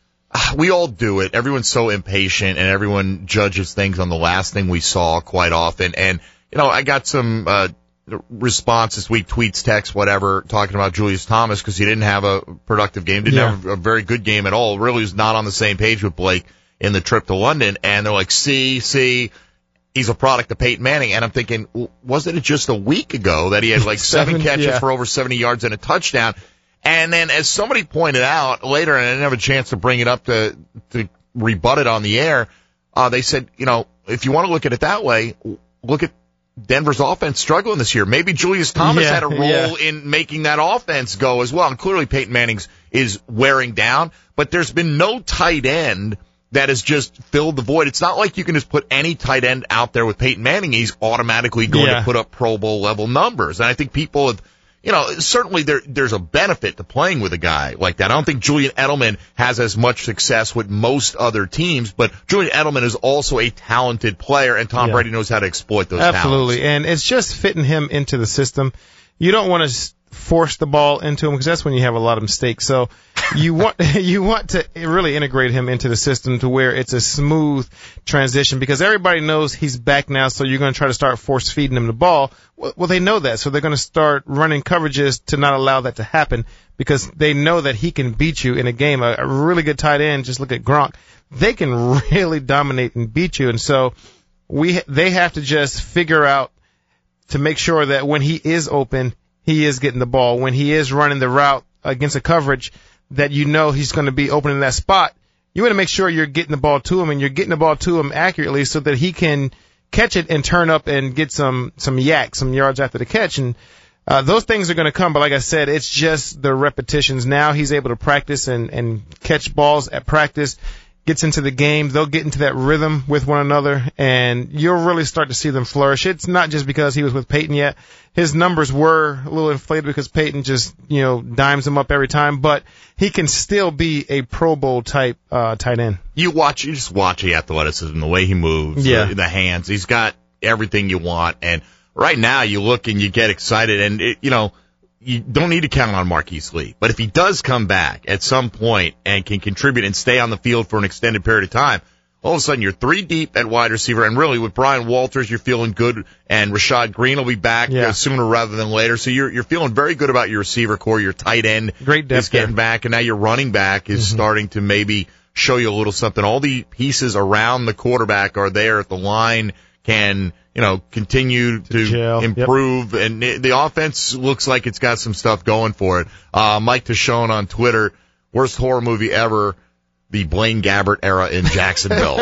we all do it. Everyone's so impatient and everyone judges things on the last thing we saw quite often. And, you know, I got some, uh, response this week, tweets, texts, whatever, talking about Julius Thomas because he didn't have a productive game, didn't Yeah. have a very good game at all, really was not on the same page with Blake in the trip to London, and they're like, see, see, he's a product of Peyton Manning. And I'm thinking, wasn't it just a week ago that he had like seven, Seven, catches yeah. for over seventy yards and a touchdown? And then as somebody pointed out later, and I didn't have a chance to bring it up to, to rebut it on the air, uh, they said, you know, if you want to look at it that way, look at Denver's offense struggling this year. Maybe Julius Thomas Yeah, had a role yeah. in making that offense go as well. And clearly Peyton Manning's is wearing down, but there's been no tight end that has just filled the void. It's not like you can just put any tight end out there with Peyton Manning. He's automatically going Yeah. to put up Pro Bowl level numbers. And I think people have you know, certainly there, there's a benefit to playing with a guy like that. I don't think Julian Edelman has as much success with most other teams, but Julian Edelman is also a talented player, and Tom Yeah. Brady knows how to exploit those Absolutely. talents. And it's just fitting him into the system. You don't want to force the ball into him because that's when you have a lot of mistakes. So you want you want to really integrate him into the system to where it's a smooth transition, because everybody knows he's back now, so you're going to try to start force feeding him the ball. Well, well, they know that, so they're going to start running coverages to not allow that to happen, because they know that he can beat you in a game. A, a really good tight end, just look at Gronk. They can really dominate and beat you, and so we they have to just figure out to make sure that when he is open, he is getting the ball. When he is running the route against a coverage that you know he's going to be open in that spot, you want to make sure you're getting the ball to him, and you're getting the ball to him accurately so that he can catch it and turn up and get some, some yak, some yards after the catch. And uh, those things are going to come, but like I said, it's just the repetitions. Now he's able to practice and, and catch balls at practice, gets into the game, they'll get into that rhythm with one another, and you'll really start to see them flourish. It's not just because he was with Peyton yet. His numbers were a little inflated because Peyton just, you know, dimes him up every time, but he can still be a Pro Bowl type uh, tight end. You watch, you just watch the athleticism, the way he moves, Yeah. the, the hands. He's got everything you want, and right now you look and you get excited, and it, you know, you don't need to count on Marquise Lee. But if he does come back at some point and can contribute and stay on the field for an extended period of time, all of a sudden you're three deep at wide receiver. And really with Brian Walters, you're feeling good. And Rashad Green will be back Yeah. uh, sooner rather than later. So you're you're feeling very good about your receiver core. Your tight end Great depth is getting there. back. And now your running back is Mm-hmm. starting to maybe show you a little something. All the pieces around the quarterback are there. If the line can, you know, continue to gel. Yep. improve, and it, the offense looks like it's got some stuff going for it. Uh, Mike Tashone on Twitter, worst horror movie ever, the Blaine Gabbert era in Jacksonville.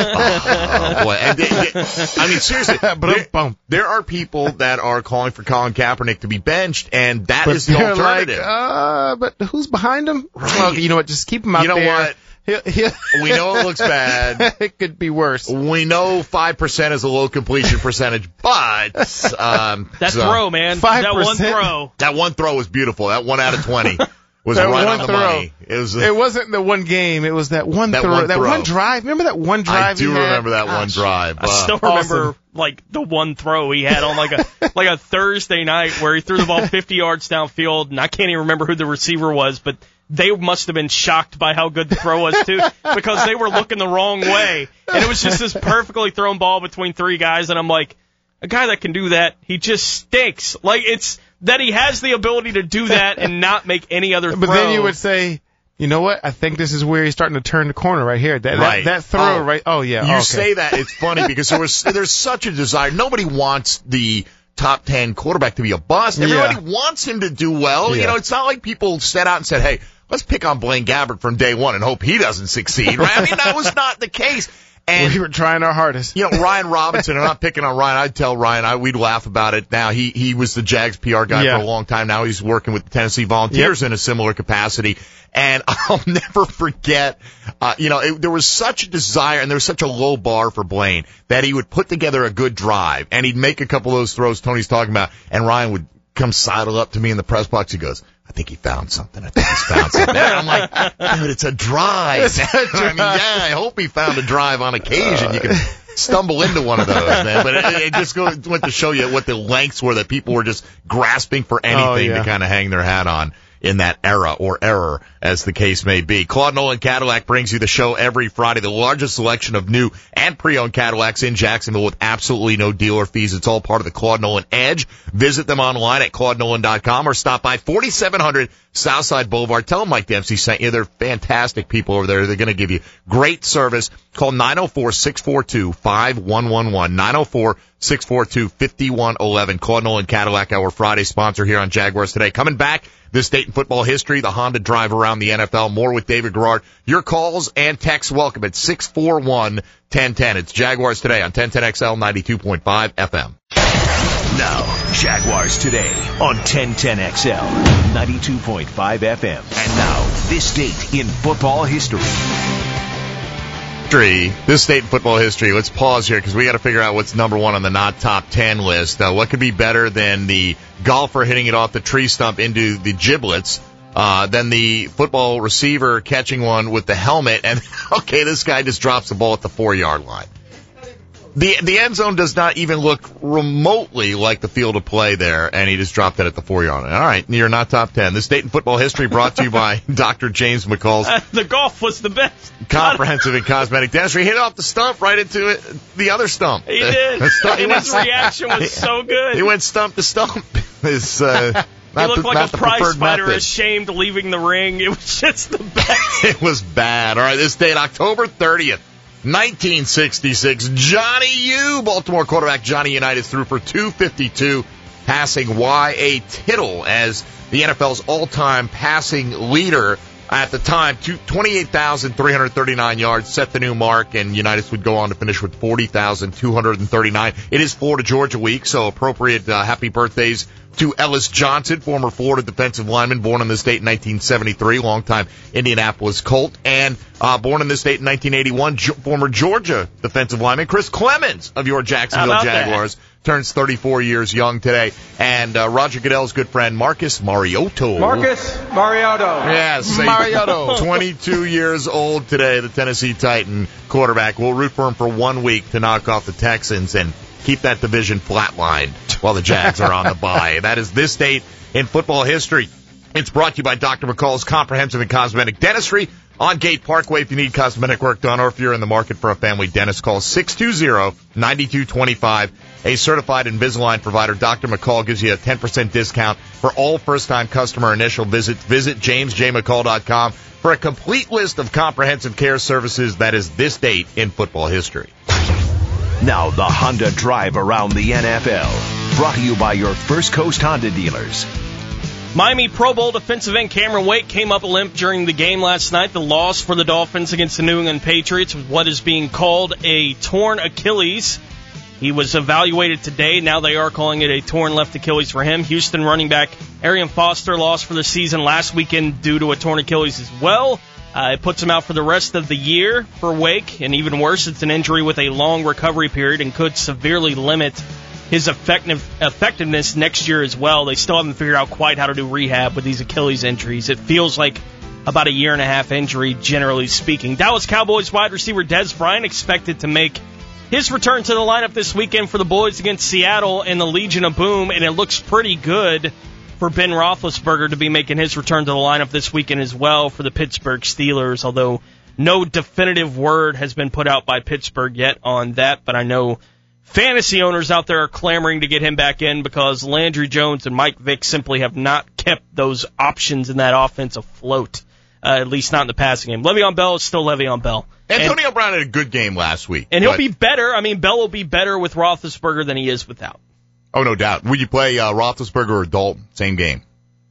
oh, boy. And they, they, I mean, seriously, there, there are people that are calling for Colin Kaepernick to be benched, and that But is the they're alternative. like, uh, but who's behind him? Right. Well, you know what? Just keep him out You know there. what? He'll, he'll We know it looks bad. It could be worse. We know five percent is a low completion percentage, but um, That so, throw, man. five That one percent. throw. that one throw was beautiful. That one out of twenty was That right one on the throw. money. It was. It wasn't the one game. It was that one That throw. one that throw. one drive. Remember that one drive? I do he had? remember that one Gosh. drive. I still Uh, remember awesome. like the one throw he had on like a like a Thursday night where he threw the ball fifty yards downfield, and I can't even remember who the receiver was, but they must have been shocked by how good the throw was too, because they were looking the wrong way, and it was just this perfectly thrown ball between three guys, and I'm like, a guy that can do that, he just stinks. Like, it's that he has the ability to do that and not make any other throw. But then you would say, you know what? I think this is where he's starting to turn the corner right here. That Right. that, that throw Oh. right. Oh yeah. You okay. say that, it's funny because there was there's such a desire. Nobody wants the top ten quarterback to be a bust. Everybody Yeah. wants him to do well. You Yeah. know, it's not like people set out and said, hey, let's pick on Blaine Gabbert from day one and hope he doesn't succeed. Right? I mean, that was not the case. And we were trying our hardest. you know, Ryan Robinson, I'm not picking on Ryan. I'd tell Ryan, I, we'd laugh about it now. He, he was the Jags P R guy Yeah. for a long time. Now he's working with the Tennessee Volunteers in a similar capacity. And I'll never forget, uh, you know, it, there was such a desire and there was such a low bar for Blaine that he would put together a good drive and he'd make a couple of those throws Tony's talking about, and Ryan would come sidle up to me in the press box. He goes, I think he found something. I think he's found something. And I'm like, dude, it's a drive. It's a I mean, yeah, I hope he found a drive on occasion. You can stumble into one of those, man. But it, it just goes, went to show you what the lengths were that people were just grasping for anything Oh, yeah. to kind of hang their hat on in that era or error, as the case may be. Claude Nolan Cadillac brings you the show every Friday, the largest selection of new and pre-owned Cadillacs in Jacksonville with absolutely no dealer fees. It's all part of the Claude Nolan Edge. Visit them online at claude nolan dot com or stop by forty-seven hundred Southside Boulevard. Tell them Mike Dempsey sent you. They're fantastic people over there. They're going to give you great service. Call nine oh four, six four two, five one one one, nine oh four, six four two, five one one one. Claude Nolan Cadillac, our Friday sponsor here on Jaguars Today. Coming back, this date in football history, the Honda drive around the N F L. More with David Garrard. Your calls and texts welcome at six four one, one oh one oh. It's Jaguars Today on ten ten X L ninety-two point five F M. Now, Jaguars Today on ten ten X L ninety-two point five F M. And now, this date in football history. history, this state in football history, let's pause here because we got to figure out what's number one on the not top ten list. Uh, what could be better than the golfer hitting it off the tree stump into the giblets, uh, than the football receiver catching one with the helmet, and, okay, this guy just drops the ball at the four-yard line. The the end zone does not even look remotely like the field of play there, and he just dropped it at the four-yard line. All right, you're not top ten. This Dayton football history brought to you by Doctor James McCall's Uh, the golf was the best. comprehensive and cosmetic dentistry. He hit off the stump right into it, the other stump. He did. The stump- he And went- his reaction was so good. He went stump to stump. It's, uh, He not looked the, like not a the prize preferred fighter method. ashamed leaving the ring. It was just the best. It was bad. All right, this date, October thirtieth. nineteen sixty-six, Johnny U, Baltimore quarterback Johnny Unitas threw for two fifty-two, passing Y A Tittle as the N F L's all-time passing leader at the time. twenty-eight thousand three hundred thirty-nine yards, set the new mark, and Unitas would go on to finish with forty thousand two hundred thirty-nine. It is Florida-Georgia week, so appropriate uh, happy birthdays to Ellis Johnson, former Florida defensive lineman, born in this state in nineteen seventy-three, longtime Indianapolis Colt, and uh, born in this state in nineteen eighty-one, G- former Georgia defensive lineman Chris Clemens of your Jacksonville How about Jaguars. Turns thirty-four years young today. And uh, Roger Goodell's good friend Marcus Mariota. Marcus Mariota. Yes, Mariota. twenty-two years old today, the Tennessee Titan quarterback. We'll root for him for one week to knock off the Texans and keep that division flatlined while the Jags are on the bye. That is this date in football history. It's brought to you by Doctor McCall's Comprehensive and Cosmetic Dentistry on Gate Parkway. If you need cosmetic work done or if you're in the market for a family dentist, call six two zero, nine two two five. A certified Invisalign provider, Doctor McCall, gives you a ten percent discount for all first-time customer initial visits. Visit james j mccall dot com for a complete list of comprehensive care services. That is this date in football history. Now the Honda Drive around the N F L. Brought to you by your First Coast Honda dealers. Miami Pro Bowl defensive end Cameron Wake came up limp during the game last night. The loss for the Dolphins against the New England Patriots was what is being called a torn Achilles. He was evaluated today. Now they are calling it a torn left Achilles for him. Houston running back Arian Foster lost for the season last weekend due to a torn Achilles as well. Uh, it puts him out for the rest of the year for Wake, and even worse, it's an injury with a long recovery period and could severely limit his effective, effectiveness next year as well. They still haven't figured out quite how to do rehab with these Achilles injuries. It feels like about a year and a half injury, generally speaking. Dallas Cowboys wide receiver Dez Bryant expected to make his return to the lineup this weekend for the Boys against Seattle in the Legion of Boom, and it looks pretty good for Ben Roethlisberger to be making his return to the lineup this weekend as well for the Pittsburgh Steelers, although no definitive word has been put out by Pittsburgh yet on that, but I know fantasy owners out there are clamoring to get him back in because Landry Jones and Mike Vick simply have not kept those options in that offense afloat, uh, at least not in the passing game. Le'Veon Bell is still Le'Veon Bell. Antonio and, Brown had a good game last week. And he'll but, be better. I mean, Bell will be better with Roethlisberger than he is without. Oh, no doubt. Would you play uh, Roethlisberger or Dalton? Same game.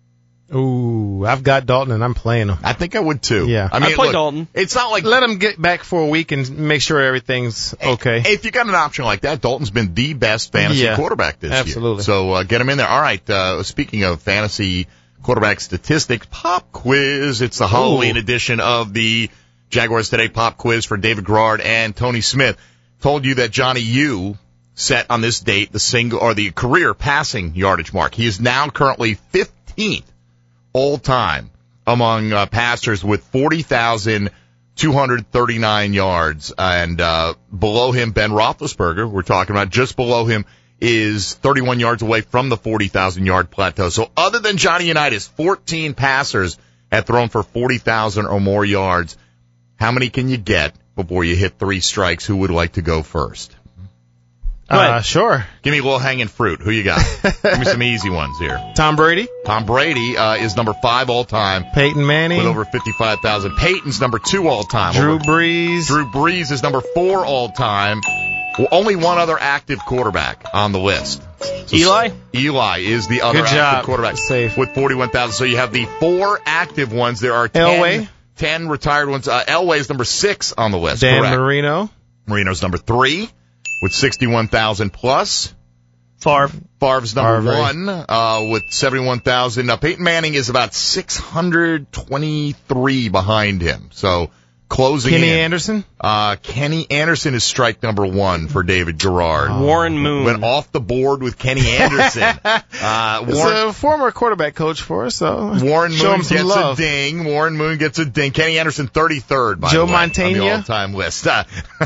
Ooh, I've got Dalton and I'm playing him. I think I would too. Yeah. I mean, I'd play look, Dalton. It's not like Let him get back for a week and make sure everything's okay. If you got an option like that, Dalton's been the best fantasy Yeah, quarterback this absolutely. year. So uh, get him in there. All right. Uh, speaking of fantasy quarterback statistics, pop quiz. It's the Halloween Ooh. edition of the Jaguars Today pop quiz for David Garrard and Tony Smith. Told you that Johnny U set on this date the single or the career passing yardage mark. He is now currently fifteenth all time among uh, passers with forty thousand two hundred thirty-nine yards. And uh, below him, Ben Roethlisberger, we're talking about, just below him is thirty-one yards away from the forty thousand yard plateau. So other than Johnny Unitas, fourteen passers have thrown for forty thousand or more yards. How many can you get before you hit three strikes? Who would like to go first? Uh, sure. Give me a little hanging fruit. Who you got? Give me some easy ones here. Tom Brady, Tom Brady uh, is number five all time Peyton Manning, with over fifty-five thousand. Peyton's number two all time. Drew Over- Brees. Drew Brees is number four all time. Well, only one other active quarterback on the list. So Eli? Eli is the other Good active job. quarterback Safe. with forty-one thousand. So you have the four active ones. There are ten, Elway. ten retired ones. Uh, Elway is number six on the list. Dan correct. Marino. Marino's number three with sixty-one thousand plus. Favre. Favre's number Favre. one uh, with seventy-one thousand. Now, Peyton Manning is about six hundred twenty-three behind him. So closing Kenny in. Anderson? Uh, Kenny Anderson is strike number one for David Garrard. Oh. Warren Moon. Went off the board with Kenny Anderson. uh, He's Warren, a former quarterback coach for us, so Warren show Moon him some gets love. a ding. Warren Moon gets a ding. Kenny Anderson, thirty-third, by Joe the way, on Montana? the all-time list. Uh,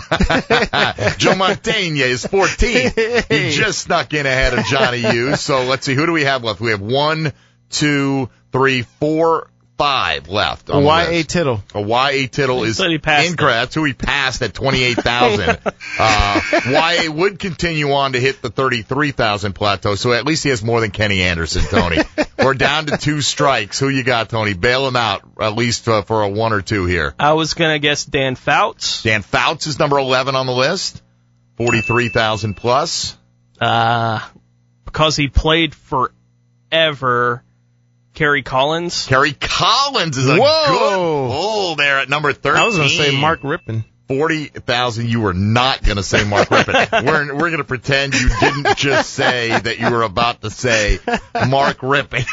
Joe Montana is fourteenth. He just snuck in ahead of Johnny Hughes. So let's see, who do we have left? We have one, two, three, four, five left on Y the A list. Tittle. A Y A Tittle He is said he passed incorrect. That's who he passed at twenty-eight thousand. uh, Y A would continue on to hit the thirty-three thousand plateau, so at least he has more than Kenny Anderson, Tony. We're down to two strikes. Who you got, Tony? Bail him out, at least uh, for a one or two here. I was going to guess Dan Fouts. Dan Fouts is number eleven on the list, forty-three thousand plus. Uh, because he played forever. Kerry Collins. Kerry Collins is a Whoa. good pull there at number thirteen. I was going to say Mark Rippon. forty thousand. You were not going to say Mark Rippon. We're, we're going to pretend you didn't just say that you were about to say Mark Rippon.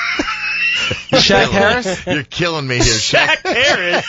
Shaq Harris? You're killing me here. Shaq, Shaq Harris.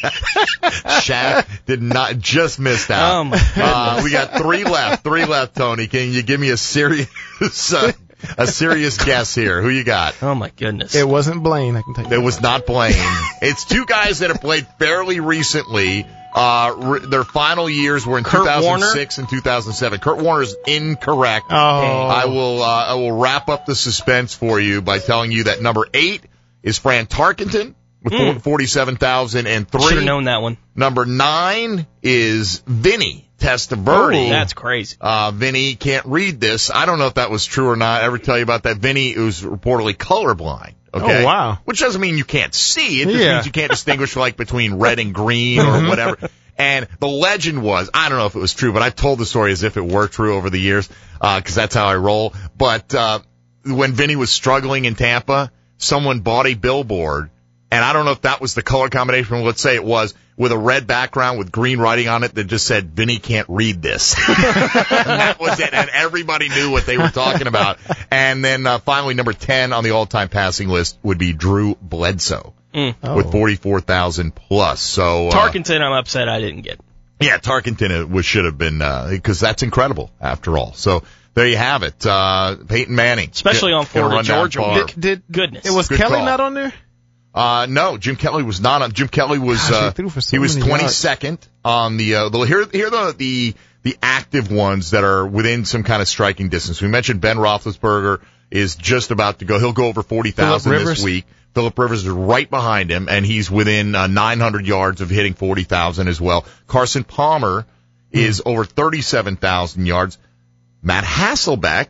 Shaq did not, just missed out. Oh, my Uh, we got three left. Three left, Tony. Can you give me a serious, uh, a serious guess here? Who you got? Oh, my goodness. It wasn't Blaine, I can tell you. It was not Blaine. It's two guys that have played fairly recently. Uh, re- their final years were in Kurt two thousand six and two thousand seven. Kurt Warner's incorrect. Oh. I will, uh, I will wrap up the suspense for you by telling you that number eight is Fran Tarkenton with Mm. forty-seven thousand three. Should have known that one. Number nine is Vinny Testaverde. Oh, that's crazy. Uh, Vinny can't read this. I don't know if that was true or not. I ever tell you about that? Vinny was reportedly colorblind. Okay. Oh, wow. Which doesn't mean you can't see. It just Yeah. means you can't distinguish like between red and green or whatever. And the legend was, I don't know if it was true, but I've told the story as if it were true over the years, uh, cause that's how I roll. But, uh, when Vinny was struggling in Tampa, someone bought a billboard, and I don't know if that was the color combination, let's say it was, with a red background with green writing on it that just said, Vinny can't read this. And that was it, and everybody knew what they were talking about. And then uh, finally, number ten on the all-time passing list would be Drew Bledsoe Mm. Oh. with forty-four thousand plus. So uh, Tarkenton, I'm upset I didn't get. yeah, Tarkenton was, should have been, because uh, that's incredible after all. So there you have it. Uh, Peyton Manning. Especially on Gonna Florida, run down Georgia. far. Did, did, Goodness. it was Good Kelly call. not on there? Uh, no, Jim Kelly was not on. Jim Kelly was, Gosh, he uh, threw for so he was many yards. twenty-second on the, uh, the, here, here are the, the, the active ones that are within some kind of striking distance. We mentioned Ben Roethlisberger is just about to go. He'll go over forty thousand Phillip this Rivers. week. Phillip Rivers is right behind him, and he's within uh, nine hundred yards of hitting forty thousand as well. Carson Palmer is over thirty-seven thousand yards. Matt Hasselbeck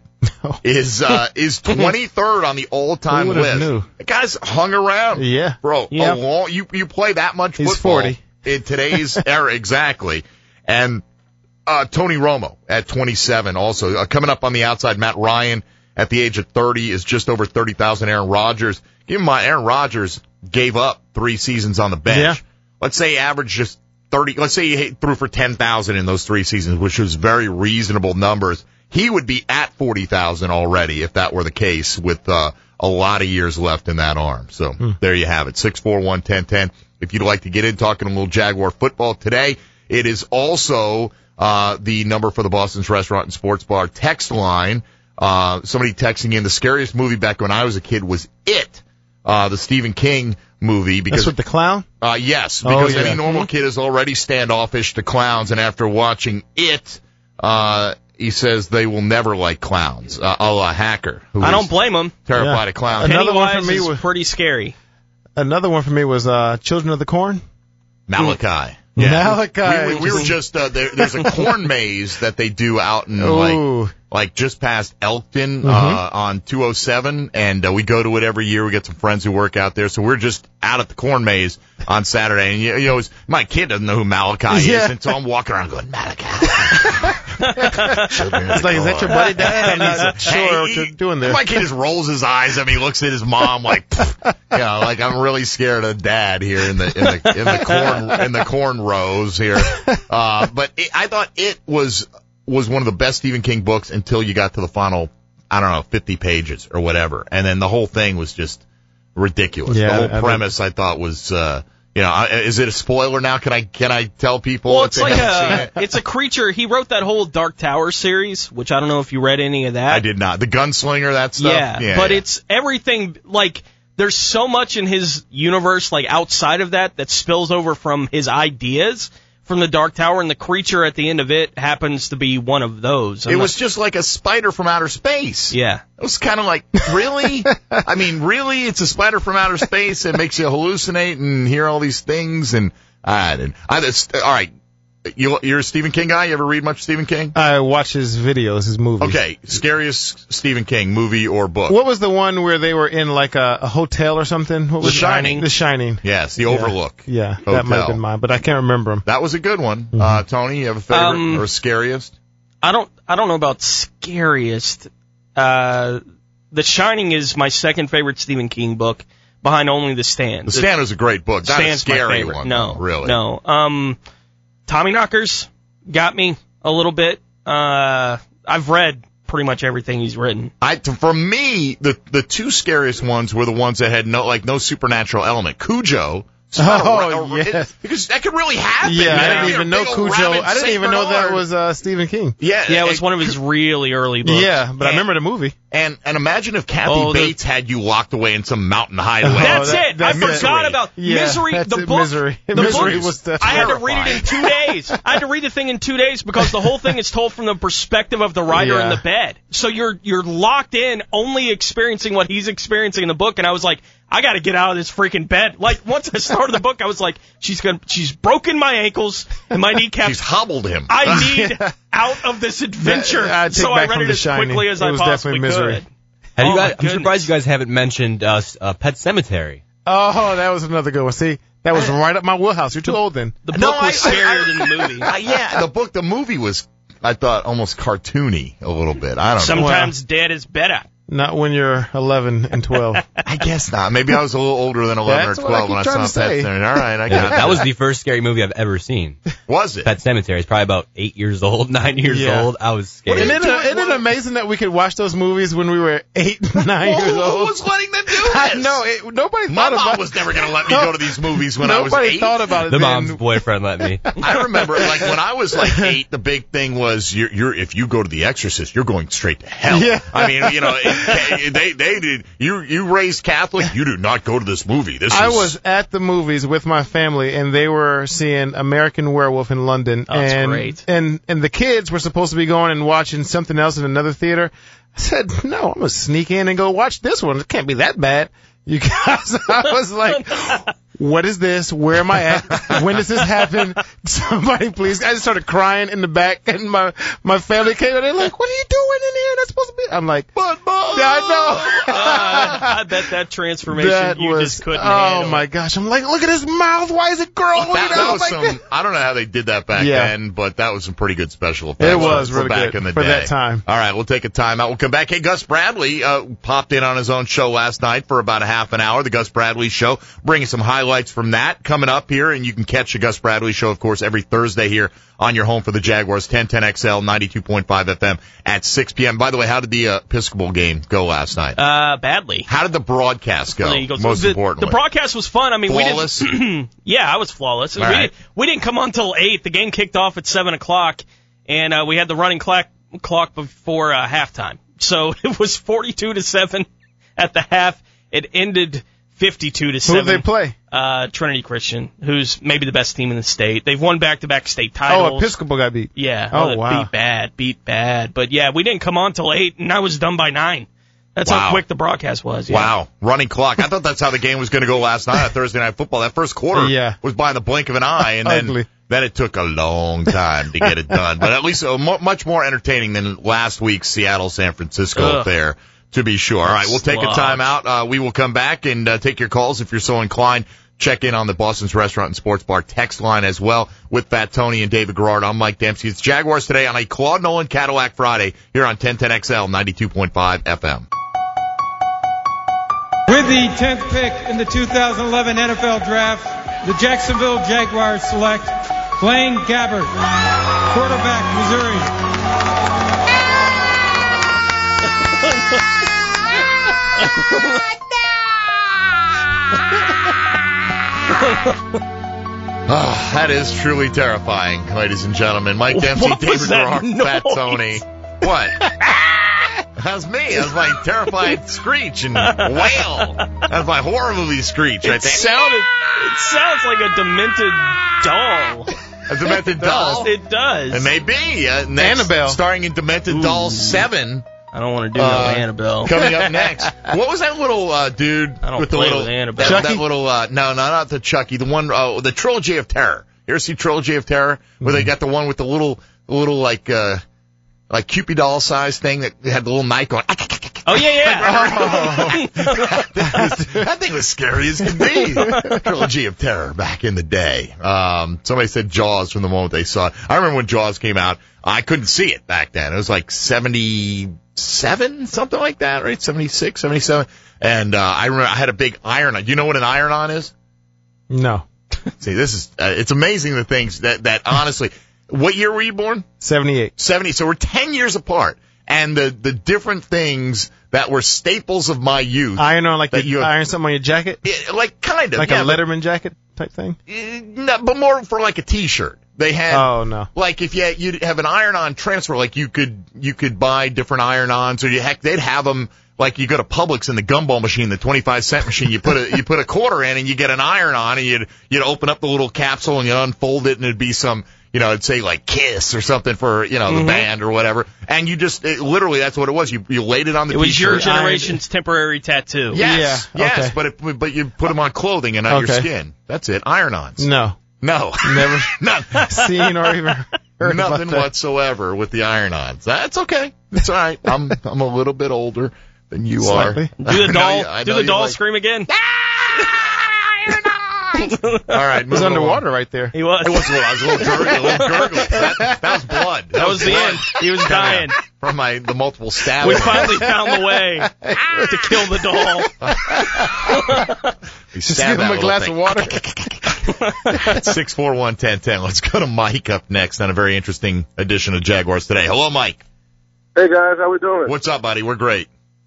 is uh, is twenty-third on the all-time Who would've list. knew? The guy's hung around. Yeah. Bro, Yep. a long, you you play that much He's football forty. in today's era, exactly. And uh, Tony Romo at twenty-seven also. Uh, coming up on the outside, Matt Ryan at the age of thirty is just over thirty thousand. Aaron Rodgers. Give him my Aaron Rodgers gave up three seasons on the bench. Yeah. Let's say he averaged just thirty. Let's say he hit, threw for ten thousand in those three seasons, which was very reasonable numbers. He would be at forty thousand already if that were the case with uh, a lot of years left in that arm. So Hmm. there you have it. six four one, ten ten. If you'd like to get in talking a little Jaguar football today, it is also uh, the number for the Boston's Restaurant and Sports Bar text line. Uh, somebody texting in, the scariest movie back when I was a kid was It, uh, the Stephen King movie. Because That's with the clown? uh, yes, Oh, because yeah. any normal kid is already standoffish to clowns, and after watching It, uh, he says they will never like clowns. Uh, a la Hacker, who I is don't blame him. terrified Yeah. of clowns. Another one for Pennywise me is was- pretty scary. Another one for me was uh, Children of the Corn. Malachi. Malachi. We, we, we were just, uh, there, there's a corn maze that they do out in, like, Ooh. like just past Elkton, Mm-hmm. uh, on two oh seven, and uh, we go to it every year. We get some friends who work out there, so we're just out at the corn maze on Saturday, and you, you know, it's, my kid doesn't know who Malachi Yeah. is, and so I'm walking around going, Malachi. It's like, is that your buddy, Dad? I'm not sure Hey, what he- you're doing there. My kid just rolls his eyes at me, looks at his mom like, you know, like I'm really scared of Dad here in the in the in the corn in the corn rows here. Uh, but it, I thought it was was one of the best Stephen King books until you got to the final, I don't know, fifty pages or whatever, and then the whole thing was just ridiculous. Yeah, the I whole think- premise I thought was uh, You know, is it a spoiler now? Can I can I tell people? Well, if it's they like haven't seen a, it? it's a creature. He wrote that whole Dark Tower series, which I don't know if you read any of that. I did not. The gunslinger, that stuff. Yeah, yeah but yeah. it's everything. Like, there's so much in his universe, like outside of that, that spills over from his ideas from the Dark Tower, and the creature at the end of it happens to be one of those. It was just like a spider from outer space. Yeah. It was kind of like, really? I mean, really? It's a spider from outer space. It makes you hallucinate and hear all these things. And I didn't. I just, all right. You, you're a Stephen King guy? You ever read much Stephen King? I watch his videos, his movies. Okay. Scariest Stephen King movie or book? What was the one where they were in like a, a hotel or something? What was The Shining. It? The Shining. Yes, The Yeah. Overlook. Yeah, Hotel. that might have been mine, but I can't remember them. That was a good one. Uh, Tony, you have a favorite Um, or scariest? I don't I don't know about scariest. Uh, The Shining is my second favorite Stephen King book, behind only The Stand. The Stand was a great book. Not Stand's a scary my favorite. one. No, though, really. No. Um, Tommy Knockers got me a little bit. Uh, I've read pretty much everything he's written. I, to, for me, the the two scariest ones were the ones that had no like no supernatural element. Cujo. Oh, a- a- yes. it- because that could really happen. Yeah, man. I It'd didn't be a even know big old Cujo. rabid I didn't Saint even know that Bernard. was uh, Stephen King. Yeah, Yeah, it was and- one of his really early books. Yeah, but I And- remember the movie. And and imagine if Kathy Oh, the- Bates had you locked away in some mountain hideaway. That's Oh, that- it. that's I it. forgot about Yeah, Misery. that's The it, book. Misery. The Misery book- was the- I had to read it in two days. I had to read the thing in two days because the whole thing is told from the perspective of the writer Yeah. in the bed. So you're you're locked in, only experiencing what he's experiencing in the book. And I was like, I got to get out of this freaking bed. Like once I started the book, I was like, she's gonna, she's broken my ankles and my kneecaps. She's hobbled him. I need out of this adventure. That- I'd take so I back read from it The as Shining. quickly as It I was possibly definitely Misery. could. Have you Oh, guys, my I'm goodness. surprised you guys haven't mentioned uh, s- uh, Pet Cemetery. Oh, that was another good one. See, that was right up my wheelhouse. You're too old then. The No, book was I- I- scarier I- than the movie. Uh, yeah, the book, the movie was, I thought, almost cartoony a little bit. I don't know. Sometimes dead is better. Not when you're eleven and twelve. I guess not. Maybe I was a little older than eleven That's or what I twelve when I keep saw trying Pet to say. Cemetery. All right, I Yeah, got that was the first scary movie I've ever seen. Was it? Pet Cemetery. It's probably about eight years old, nine years Yeah. old. I was scared. Isn't it, doing isn't it one- amazing that we could watch those movies when we were eight, nine Well, years who old? was letting them do this? I know. It, nobody My thought mom about was never going to let me go to these movies when I was Nobody eight. thought about it The then. mom's boyfriend let me. I remember, like, when I was like eight, the big thing was, you're, you're if you go to The Exorcist, you're going straight to hell. Yeah. I mean, you know, it, they they did. You you raised Catholic, you do not go to this movie. This I is, was at the movies with my family, and they were seeing American Werewolf in London. Oh, that's and, great. And and the kids were supposed to be going and watching something else in another theater. I said, no, I'm gonna sneak in and go watch this one. It can't be that bad. You guys, I was like, what is this? Where am I at? When does this happen? Somebody please. I just started crying in the back, and my my family came and they're like, what are you doing in here? That's supposed to be. I'm like, But, but, yeah, I know. Uh, I bet that transformation That you was, just couldn't oh handle. my gosh. I'm like, look at his mouth. Why is it growing? That, You know, that was like some. that. I don't know how they did that back Yeah. then, but that was some pretty good special effects. It was for, really for back good in the for day. that time. All right, we'll take a time out. We'll come back. Hey, Gus Bradley uh, popped in on his own show last night for about a half an hour. The Gus Bradley Show, bringing some highlights from that coming up here, and you can catch the Gus Bradley Show, of course, every Thursday here on your home for the Jaguars, ten ten X L, ninety-two point five F M at six p.m. By the way, how did the uh, Episcopal game go last night? Uh, badly. How did the broadcast go? The Eagles. Most the, importantly, the broadcast was fun. I mean, flawless. we didn't. Yeah, I was flawless. All we, right. didn't, we didn't come on till eight. The game kicked off at seven o'clock, and uh, we had the running clock clock before uh, halftime. So it was forty-two to seven at the half. It ended fifty-two to Who seven. did they play? Uh, Trinity Christian, who's maybe the best team in the state. They've won back-to-back state Oh, titles. Episcopal got beat. Yeah. Oh, they wow. Beat bad, beat bad. But yeah, we didn't come on till eight, and I was done by nine. That's Wow. how quick the broadcast was. Yeah. Wow, running clock. I thought that's how the game was going to go last night on Thursday Night Football. That first quarter Yeah. was by the blink of an eye, and then Ugly. then it took a long time to get it done. But at least uh, mu much more entertaining than last week's Seattle-San Francisco Ugh. affair, to be sure. All right, we'll take a Slog. time out. Uh, we will come back and uh, take your calls if you're so inclined. Check in on the Boston's Restaurant and Sports Bar text line as well with Fat Tony and David Garrard. I'm Mike Dempsey. It's Jaguars today on a Claude Nolan Cadillac Friday here on ten ten X L, ninety-two point five F M. With the tenth pick in the two thousand eleven N F L Draft, the Jacksonville Jaguars select Blaine Gabbert, quarterback, Missouri. Oh, that is truly terrifying, ladies and gentlemen. Mike Dempsey, What was David that Garrard, Fat noise? Tony. What? That was me. That was my terrified screech and wail. That was my horror movie screech right It there. sounded. It sounds like a demented doll. A Demented Doll. It does. It may be. Uh, next, Annabelle. Starring in Demented Doll seven. I don't want to do Uh, no Annabelle. Coming up next. What was that little uh, dude I don't with the play little with Annabelle. That, Chucky? that little uh, no, no, not the Chucky. The one, uh, the Trilogy of Terror. You ever see Trilogy of Terror where they got the one with the little, little like, uh, like Cupid doll size thing that had the little knife going. Oh yeah, yeah. That thing was scary as can be. Trilogy of Terror back in the day. Um, somebody said Jaws from the moment they saw it. I remember when Jaws came out. I couldn't see it back then. It was like seventy-seven, something like that, right? seventy-six, seventy-seven. And uh, I remember I had a big iron-on. Do you know what an iron-on is? No. See, this is, uh, it's amazing the things that, that honestly, what year were you born? seventy-eight. seventy. So we're ten years apart. And the, the different things that were staples of my youth. Iron on like That the, you- iron something on your jacket? It, like, kind of. Like yeah, a Letterman jacket type thing? But, uh, no, but more for like a t-shirt. They had, Oh, no. like if you you'd have an iron-on transfer, like you could you could buy different iron-ons, or you heck they'd have them like you go to Publix in the gumball machine, the twenty-five cent machine. You put a you put a quarter in and you get an iron-on, and you'd you'd open up the little capsule and you unfold it, and it'd be some, you know, it'd say like Kiss or something for, you know, the Mm-hmm. band or whatever, and you just it, literally that's what it was. You you laid it on the It was t-shirt. your generation's temporary tattoo. Yes, Yeah, yes, okay. but it, but you put them on clothing and on your Okay. skin. That's it. Iron-ons. No. No, Never none. seen or even heard about Nothing that. whatsoever with the iron-ons. That's okay. It's all right. I'm I'm a little bit older than you Slightly. are. Do the I know doll. you- I do know the you doll like- scream again. All right, It was moving underwater along. right there. He was. It was a little, I was a little gurgle. A little gurgle. That, that was blood. That, That was the blood end. He was dying. from my the multiple stabs. We finally found the way to kill the doll. We Just stabbed give him that a glass little of thing. water. six four one, ten ten. Let's go to Mike up next on a very interesting edition of Jaguars Today. Hello, Mike. Hey guys, how we doing? What's up, buddy? We're great.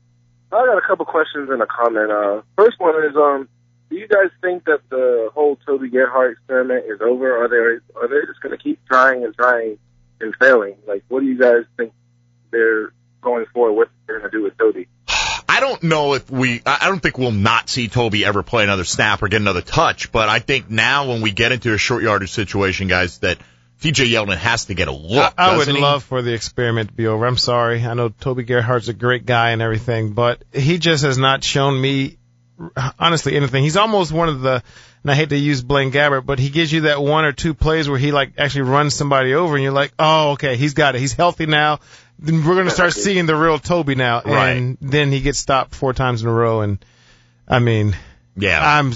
I got a couple questions and a comment. Uh, first one is, um, do you guys think that the whole Toby Gerhart experiment is over? Or are they are they just going to keep trying and trying and failing? Like, what do you guys think they're going for? What they're going to do with Toby? I don't know if we, I don't think we'll not see Toby ever play another snap or get another touch, but I think now when we get into a short yardage situation, guys, that T J Yeldon has to get a look. I, I would doesn't he? love for the experiment to be over. I'm sorry. I know Toby Gerhardt's a great guy and everything, but he just has not shown me, honestly, anything. He's almost one of the, and I hate to use Blaine Gabbert, but he gives you that one or two plays where he like actually runs somebody over and you're like, oh, okay, he's got it. He's healthy now. Then we're going to start seeing the real Toby now. And then he gets stopped four times in a row. And I mean, Yeah. I'm,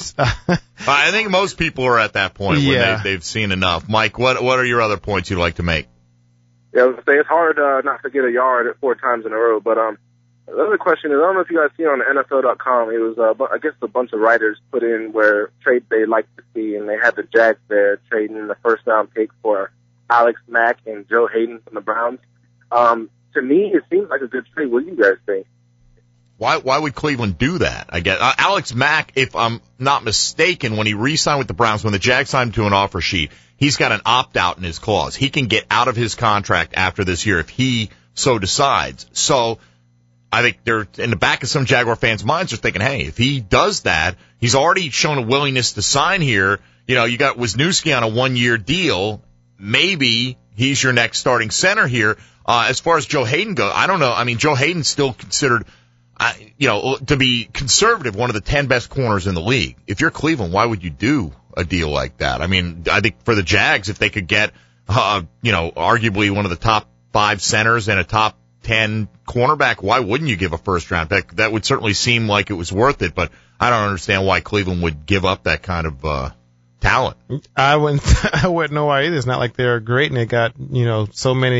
I think most people are at that point when Yeah. they, they've seen enough. Mike, what what are your other points you'd like to make? Yeah, I was gonna say it's hard uh, not to get a yard at four times in a row. But um, the other question is, I don't know if you guys see on N F L dot com, it was uh, bu- I guess a bunch of writers put in where trades they like to see, and they had the Jags there trading in the first round pick for Alex Mack and Joe Hayden from the Browns. Um, to me, it seems like a good trade. What do you guys think? Why why would Cleveland do that? I guess uh, Alex Mack, if I'm not mistaken, when he re-signed with the Browns, when the Jags signed him to an offer sheet, he's got an opt-out in his clause. He can get out of his contract after this year if he so decides. So I think they're in the back of some Jaguar fans' minds are thinking, hey, if he does that, he's already shown a willingness to sign here. You know, you got Wisniewski on a one-year deal. Maybe he's your next starting center here. Uh, as far as Joe Hayden goes, I don't know. I mean, Joe Hayden's still considered, uh, you know, to be conservative, one of the ten best corners in the league. If you're Cleveland, why would you do a deal like that? I mean, I think for the Jags, if they could get, uh, you know, arguably one of the top five centers and a top ten cornerback, why wouldn't you give a first round pick? That would certainly seem like it was worth it, but I don't understand why Cleveland would give up that kind of, uh, talent. I wouldn't, I wouldn't know why either. It's not like they're great and they got, you know, so many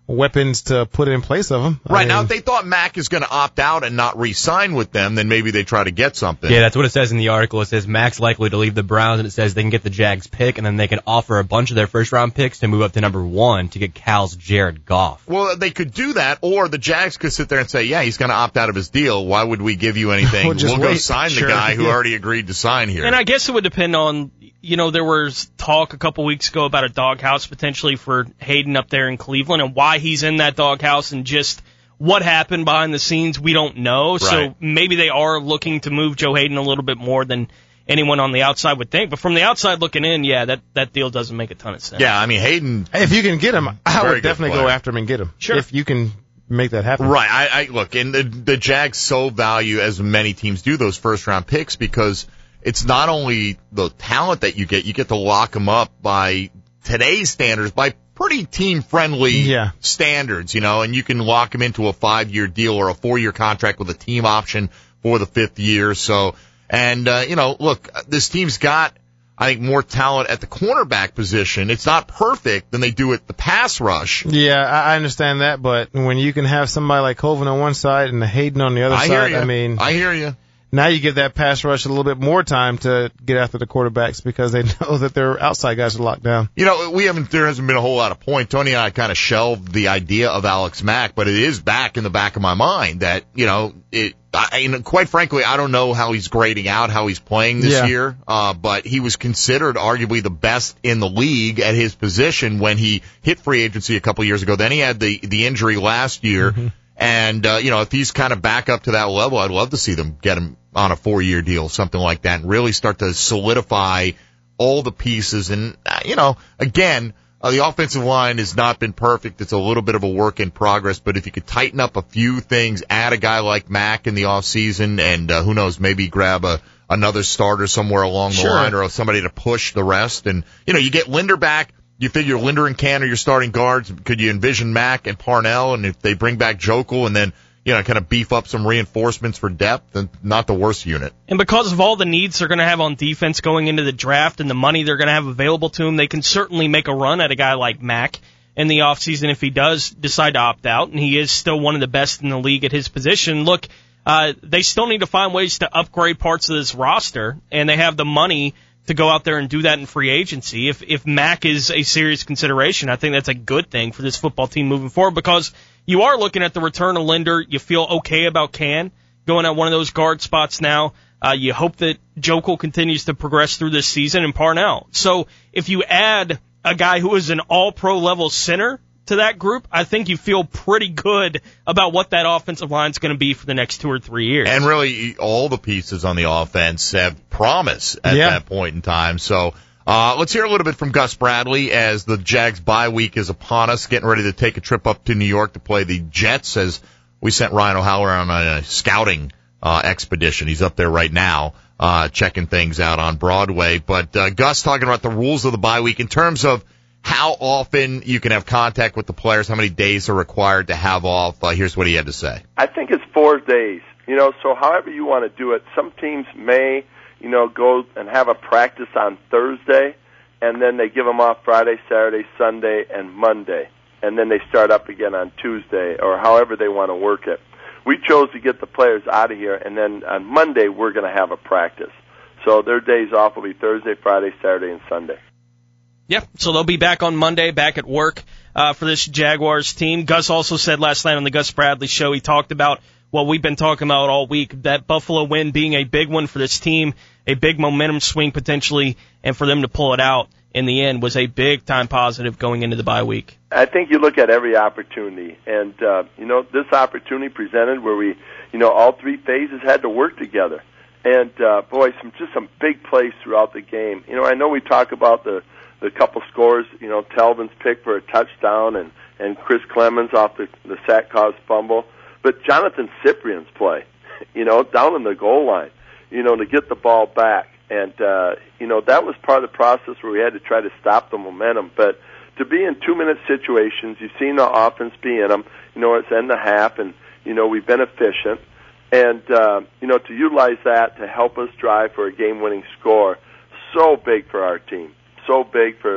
weapons to put in place of him. Right. I mean, now, if they thought Mack is going to opt out and not re-sign with them, then maybe they try to get something. Yeah, that's what it says in the article. It says Mack's likely to leave the Browns, and it says they can get the Jags pick, and then they can offer a bunch of their first-round picks to move up to number one to get Cal's Jared Goff. Well, they could do that, or the Jags could sit there and say, yeah, he's going to opt out of his deal. Why would we give you anything? We'll, we'll go wait. sign Sure. the guy who Yeah. already agreed to sign here. And I guess it would depend on, you know, there was talk a couple weeks ago about a doghouse potentially for Hayden up there in Cleveland, and why he's in that doghouse and just what happened behind the scenes, we don't know. Right. So maybe they are looking to move Joe Hayden a little bit more than anyone on the outside would think. But from the outside looking in, yeah, that, that deal doesn't make a ton of sense. Yeah, I mean, Hayden. If you can get him, I Very would good definitely player. go after him and get him. Sure. If you can make that happen. Right. I, I look, and the, the Jags so value, as many teams do, those first round picks, because it's not only the talent that you get, you get to lock them up by today's standards, by pretty team friendly Yeah. standards, you know, and you can lock them into a five year deal or a four year contract with a team option for the fifth year. So, and, uh, you know, look, this team's got, I think, more talent at the cornerback position. It's not perfect than they do at the pass rush. Yeah, I I understand that, but when you can have somebody like Colvin on one side and Hayden on the other I side, hear you. I mean, I hear you. now you give that pass rush a little bit more time to get after the quarterbacks because they know that their outside guys are locked down. You know, we haven't, there hasn't been a whole lot of point. Tony and I kind of shelved the idea of Alex Mack, but it is back in the back of my mind that, you know, it, I, and quite frankly, I don't know how he's grading out, how he's playing this Yeah. year, uh, but he was considered arguably the best in the league at his position when he hit free agency a couple years ago. Then he had the, the injury last year. Mm-hmm. And, uh, you know, if he's kind of back up to that level, I'd love to see them get him on a four-year deal, something like that, and really start to solidify all the pieces. And, uh, you know, again, uh, the offensive line has not been perfect. It's a little bit of a work in progress, but if you could tighten up a few things, add a guy like Mack in the offseason, and uh, who knows, maybe grab a another starter somewhere along the Sure. line or somebody to push the rest. And, you know, you get Linder back. You figure Linder and Can are your starting guards. Could you envision Mack and Parnell? And if they bring back Jokel and then, you know, kind of beef up some reinforcements for depth, then not the worst unit. And because of all the needs they're going to have on defense going into the draft and the money they're going to have available to them, they can certainly make a run at a guy like Mack in the offseason if he does decide to opt out, and he is still one of the best in the league at his position. Look, uh, they still need to find ways to upgrade parts of this roster, and they have the money to go out there and do that in free agency. If if Mack is a serious consideration, I think that's a good thing for this football team moving forward, because you are looking at the return of Linder. You feel okay about Can going at one of those guard spots now. Uh, you hope that Jokel continues to progress through this season, and Parnell. So if you add a guy who is an all-pro level center to that group, I think you feel pretty good about what that offensive line is going to be for the next two or three years. And really, all the pieces on the offense have promise at Yeah. that point in time. So uh let's hear a little bit from Gus Bradley as the Jags bye week is upon us, getting ready to take a trip up to New York to play the Jets, as we sent Ryan O'Halloran on a scouting uh expedition. He's up there right now uh checking things out on Broadway. But uh Gus talking about the rules of the bye week in terms of how often you can have contact with the players, how many days are required to have off. Uh, here's what he had to say. I think it's four days. You know, so however you want to do it, some teams may, you know, go and have a practice on Thursday, and then they give them off Friday, Saturday, Sunday, and Monday, and then they start up again on Tuesday, or however they want to work it. We chose to get the players out of here, and then on Monday we're going to have a practice. So their days off will be Thursday, Friday, Saturday, and Sunday. Yep, so they'll be back on Monday, back at work uh, for this Jaguars team. Gus also said last night on the Gus Bradley Show, he talked about what we've been talking about all week, that Buffalo win being a big one for this team, a big momentum swing potentially, and for them to pull it out in the end was a big-time positive going into the bye week. I think you look at every opportunity, and, uh, you know, this opportunity presented where we, you know, all three phases had to work together. And, uh, boy, some just some big plays throughout the game. You know, I know we talk about the the couple scores, you know, Talvin's pick for a touchdown and, and Chris Clemens off the, the sack caused fumble. But Jonathan Cyprian's play, you know, down in the goal line, you know, to get the ball back. And, uh, you know, that was part of the process where we had to try to stop the momentum. But to be in two-minute situations, you've seen the offense be in them. You know, it's end the half, and, you know, we've been efficient. And, uh, you know, to utilize that to help us drive for a game-winning score, so big for our team. So big for,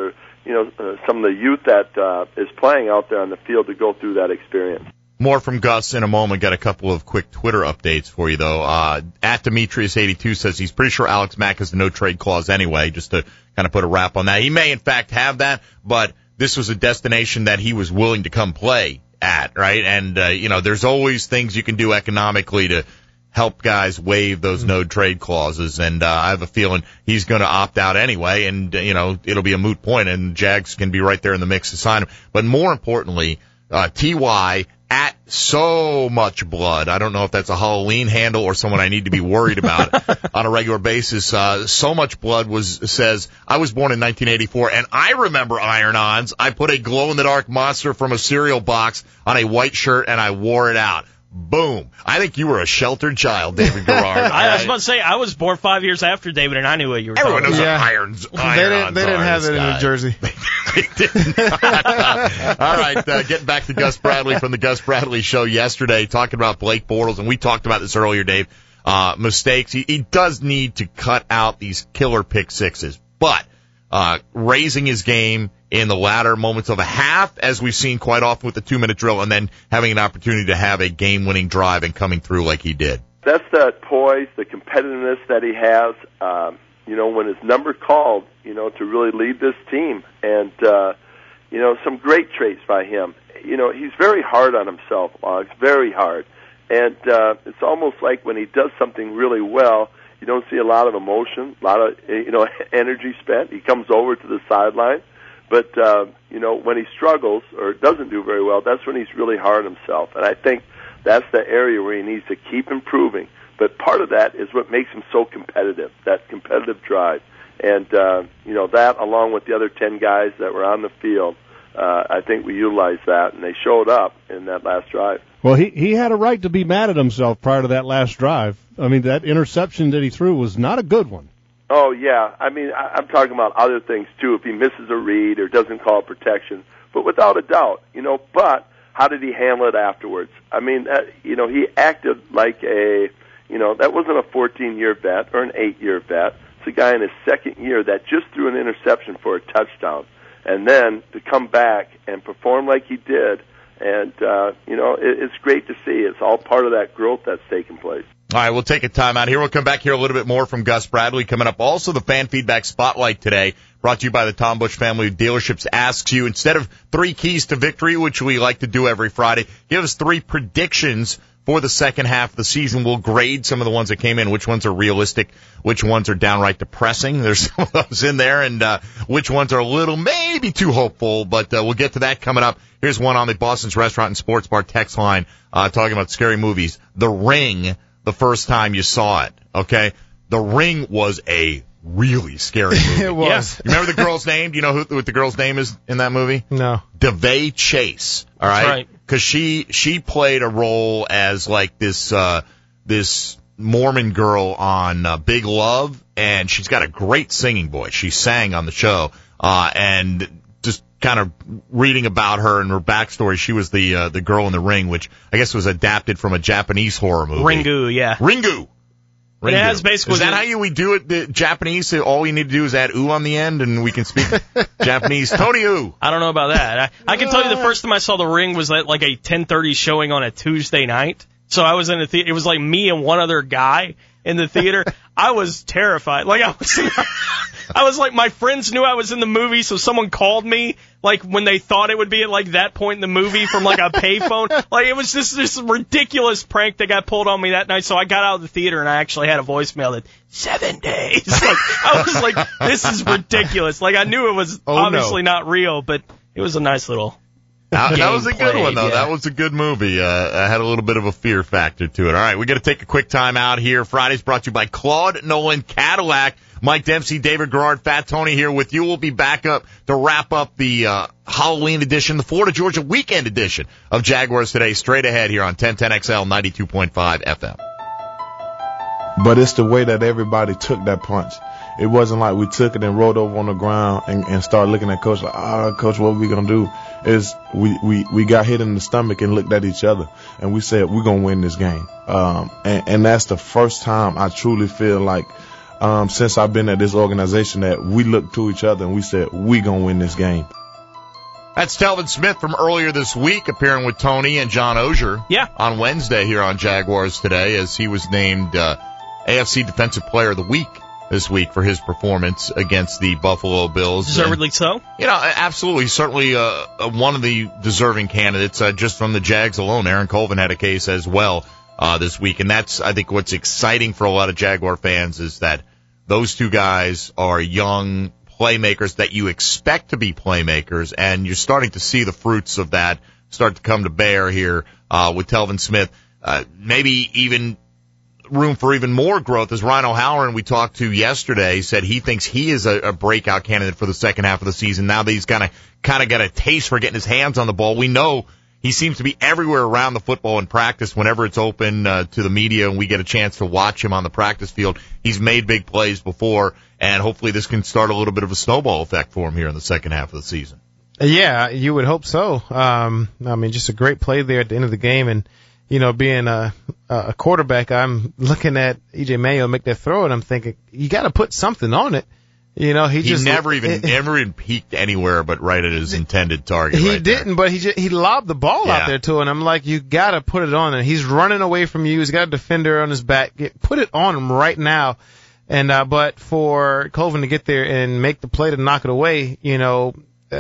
you know, uh, some of the youth that uh, is playing out there on the field to go through that experience. More from Gus in a moment. Got a couple of quick Twitter updates for you, though. Uh, at Demetrius eighty-two says he's pretty sure Alex Mack has the no-trade clause anyway, just to kind of put a wrap on that. He may, in fact, have that, but this was a destination that he was willing to come play at, right? And, uh, you know, there's always things you can do economically to help guys waive those no-trade clauses, and uh, I have a feeling he's going to opt out anyway, and, uh, you know, it'll be a moot point, and Jags can be right there in the mix to sign him. But more importantly, uh, T Y at So Much Blood. I don't know if that's a Halloween handle or someone I need to be worried about on a regular basis. Uh, So Much Blood was says, I was born in nineteen eighty-four, and I remember iron-ons. I put a glow-in-the-dark monster from a cereal box on a white shirt, and I wore it out. Boom. I think you were a sheltered child, David Garrard. I was about to say, I was born five years after David, and I knew what you were Everyone talking knows about. what irons, They didn't, they didn't have that in New Jersey. They did not. Uh, all right, uh, getting back to Gus Bradley from the Gus Bradley Show yesterday, talking about Blake Bortles, and we talked about this earlier, Dave. Uh, mistakes. He, he does need to cut out these killer pick sixes, but uh, raising his game in the latter moments of a half, as we've seen quite often with the two-minute drill, and then having an opportunity to have a game-winning drive and coming through like he did. That's that poise, the competitiveness that he has, um, you know, when his number called, you know, to really lead this team. And, uh, you know, some great traits by him. You know, he's very hard on himself, Alex, very hard. And uh, it's almost like when he does something really well, you don't see a lot of emotion, a lot of, you know, energy spent. He comes over to the sideline. But, uh, you know, when he struggles or doesn't do very well, that's when he's really hard on himself. And I think that's the area where he needs to keep improving. But part of that is what makes him so competitive, that competitive drive. And, uh, you know, that along with the other ten guys that were on the field, uh, I think we utilized that, and they showed up in that last drive. Well, he, he had a right to be mad at himself prior to that last drive. I mean, that interception that he threw was not a good one. Oh, yeah. I mean, I, I'm talking about other things, too, if he misses a read or doesn't call protection. But without a doubt, you know, but how did he handle it afterwards? I mean, uh, you know, he acted like a, you know, that wasn't a fourteen-year vet or an eight-year vet. It's a guy in his second year that just threw an interception for a touchdown. And then to come back and perform like he did, and, uh, you know, it, it's great to see. It's all part of that growth that's taken place. All right, we'll take a time out here. We'll come back here a little bit more from Gus Bradley coming up. Also, the Fan Feedback Spotlight today, brought to you by the Tom Busch family of dealerships, asks you, instead of three keys to victory, which we like to do every Friday, give us three predictions for the second half of the season. We'll grade some of the ones that came in, which ones are realistic, which ones are downright depressing. There's some of those in there, and uh, which ones are a little maybe too hopeful, but uh, we'll get to that coming up. Here's one on the Boston's Restaurant and Sports Bar text line uh, talking about scary movies. The Ring, the first time you saw it, okay? The Ring was a really scary movie. It was. Yeah. You remember the girl's name? Do you know who what the girl's name is in that movie? No. DeVay Chase. All right. That's right. Because she she played a role as like this uh, this Mormon girl on uh, Big Love, and she's got a great singing voice. She sang on the show, uh, and just kind of reading about her and her backstory, she was the uh, the girl in the Ring, which I guess was adapted from a Japanese horror movie. Ringu, yeah. Ringu. It has basically. Is that how you we do it? The Japanese. All we need to do is add "oo" on the end, and we can speak Japanese. Tony oo. I don't know about that. I, I can tell you the first time I saw The Ring was at like a ten thirty showing on a Tuesday night. So I was in a theater. It was like me and one other guy in the theater. I was terrified. Like I was, I was like, my friends knew I was in the movie, so someone called me like when they thought it would be at like that point in the movie from like a payphone. Like it was just this ridiculous prank that got pulled on me that night. So I got out of the theater and I actually had a voicemail that seven days. Like I was like, this is ridiculous. Like I knew it was oh, obviously no. not real, but it was a nice little. That, that was a good played, one, though. yeah. That was a good movie. Uh, I had a little bit of a fear factor to it. All right, we got to take a quick time out here. Friday's brought to you by Claude Nolan Cadillac. Mike Dempsey, David Garrard, Fat Tony here with you. We'll be back up to wrap up the uh, Halloween edition, the Florida Georgia weekend edition of Jaguars Today, straight ahead here on ten ten X L ninety-two point five F M. But it's the way that everybody took that punch. It wasn't like we took it and rolled over on the ground and, and started looking at Coach like, ah, Coach, what are we going to do? Is we, we, we got hit in the stomach and looked at each other, and we said, we're going to win this game. Um, and, and that's the first time I truly feel like um, since I've been at this organization that we looked to each other and we said, we going to win this game. That's Telvin Smith from earlier this week, appearing with Tony and John Ogier. Yeah. On Wednesday here on Jaguars Today, as he was named uh, A F C Defensive Player of the Week this week for his performance against the Buffalo Bills. Deservedly and, so. You know, absolutely, certainly uh, uh, one of the deserving candidates uh, just from the Jags alone. Aaron Colvin had a case as well uh, this week, and that's, I think, what's exciting for a lot of Jaguar fans is that those two guys are young playmakers that you expect to be playmakers, and you're starting to see the fruits of that start to come to bear here uh, with Telvin Smith. Uh, maybe even room for even more growth, as Ryan O'Halloran, we talked to yesterday, said he thinks he is a, a breakout candidate for the second half of the season. Now that he's kind of kind of got a taste for getting his hands on the ball, we know he seems to be everywhere around the football in practice whenever it's open uh, to the media and we get a chance to watch him on the practice field. He's made big plays before, and hopefully this can start a little bit of a snowball effect for him here in the second half of the season. Yeah, you would hope so. Um, I mean, just a great play there at the end of the game. And, you know, being a, a quarterback, I'm looking at E J Manuel make that throw, and I'm thinking, you got to put something on it. You know, he, he just never even it, never even peeked anywhere but right at his intended target. He right didn't, there. but he just, he lobbed the ball Yeah. out there to him. And I'm like, you got to put it on. And he's running away from you. He's got a defender on his back. Get, put it on him right now. And uh, but for Colvin to get there and make the play to knock it away, you know,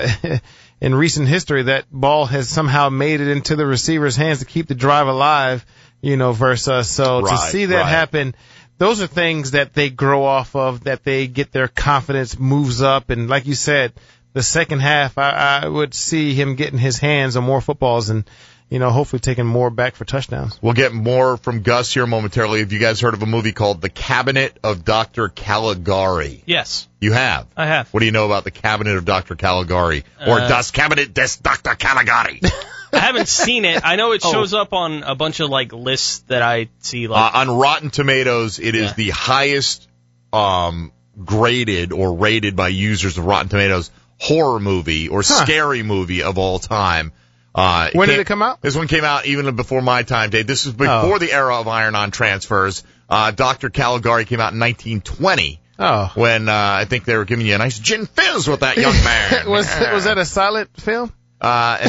in recent history, that ball has somehow made it into the receiver's hands to keep the drive alive, you know, versus. So Right, to see that right. happen, those are things that they grow off of, that they get their confidence moves up. And like you said, the second half, I, I would see him getting his hands on more footballs and, you know, hopefully taking more back for touchdowns. We'll get more from Gus here momentarily. Have you guys heard of a movie called The Cabinet of Doctor Caligari? Yes, You have? I have. What do you know about The Cabinet of Doctor Caligari? Or Uh, Das Cabinet des Doctor Caligari? I haven't seen it. I know it Oh. shows up on a bunch of like lists that I see. Like, Uh, on Rotten Tomatoes, it is Yeah. the highest um, graded or rated by users of Rotten Tomatoes horror movie or Huh. scary movie of all time. Uh, When did came- it come out? This one came out even before my time, Dave. This is before Oh. the era of iron-on transfers. Uh, Doctor Caligari came out in nineteen twenty. Oh. When uh, I think they were giving you a nice gin fizz with that young man. was was that a silent film? Uh,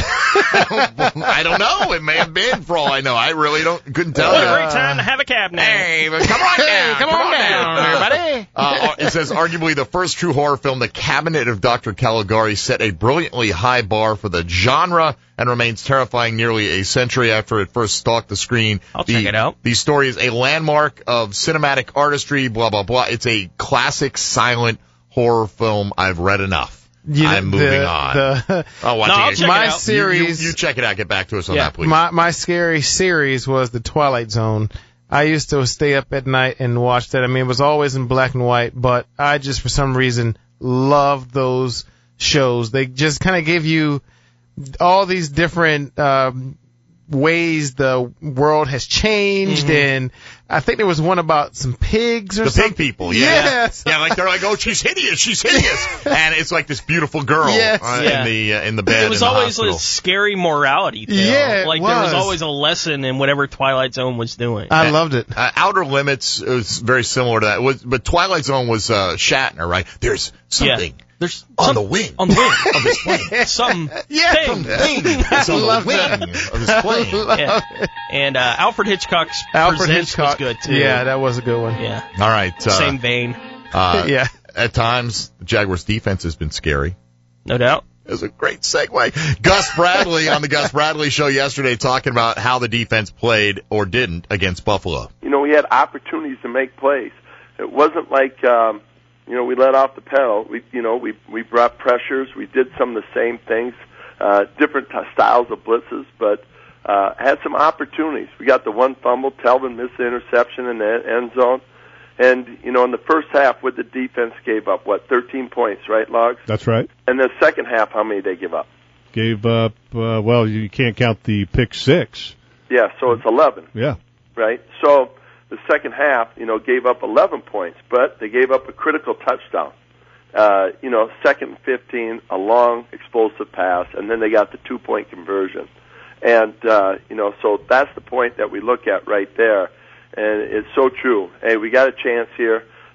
I don't know. It may have been, for all I know. I really don't couldn't tell what you. a great time to have a cab now. Hey, but come on down. Come on down, everybody. Uh, it says arguably the first true horror film, The Cabinet of Doctor Caligari, set a brilliantly high bar for the genre and remains terrifying nearly a century after it first stalked the screen. I'll the, check it out. The story is a landmark of cinematic artistry, blah, blah, blah. It's a classic silent horror film. I've read enough. You know, I'm moving the, on. The, Oh, watch No, I'll it. check my it out. series, You, you, you check it out. Get back to us on Yeah. that, please. my my scary series was The Twilight Zone. I used to stay up at night and watch that. I mean, it was always in black and white, but I just for some reason loved those shows. They just kind of give you all these different um, ways the world has changed, Mm-hmm. and I think there was one about some pigs or The something. pig people, yeah. Yes. Yeah, like they're like, oh, she's hideous, she's hideous, and it's like this beautiful girl Yes. uh, Yeah. in the uh, in the bed. It was in the always hospital. a scary morality tale. Yeah, it like there was was. always a lesson in whatever Twilight Zone was doing. I loved it. Uh, Outer Limits was very similar to that. It was, but Twilight Zone was uh, Shatner, right? There's something Yeah. There's on some- the wing on the wing of this plane. some Yeah. thing. Thing is on the Love wing that. of this plane. Yeah. And uh, Alfred Hitchcock's Alfred Presents Hitchcock. was good too. Yeah, that was a good one. yeah. All right. Uh, Same vein, Uh, Yeah. At times, the Jaguars' defense has been scary. no doubt. It was a great segue. Gus Bradley on the Gus Bradley Show yesterday talking about how the defense played or didn't against Buffalo. You know, we had opportunities to make plays. It wasn't like, um, you know, we let off the pedal. We, you know, we we brought pressures. We did some of the same things, uh, different t- styles of blitzes, but uh, had some opportunities. We got the one fumble. Telvin missed the interception in the end zone. And, you know, in the first half, what the defense gave up, what, thirteen points, right, Logs? That's right. And the second half, how many did they give up? Gave up, uh, well, you can't count the pick six. Yeah, so it's eleven. Yeah. Right? So the second half, you know, gave up eleven points, but they gave up a critical touchdown. Uh, you know, second and fifteen, a long, explosive pass, and then they got the two-point conversion. And, uh, you know, so that's the point that we look at right there. And it's so true. Hey, we got a chance here.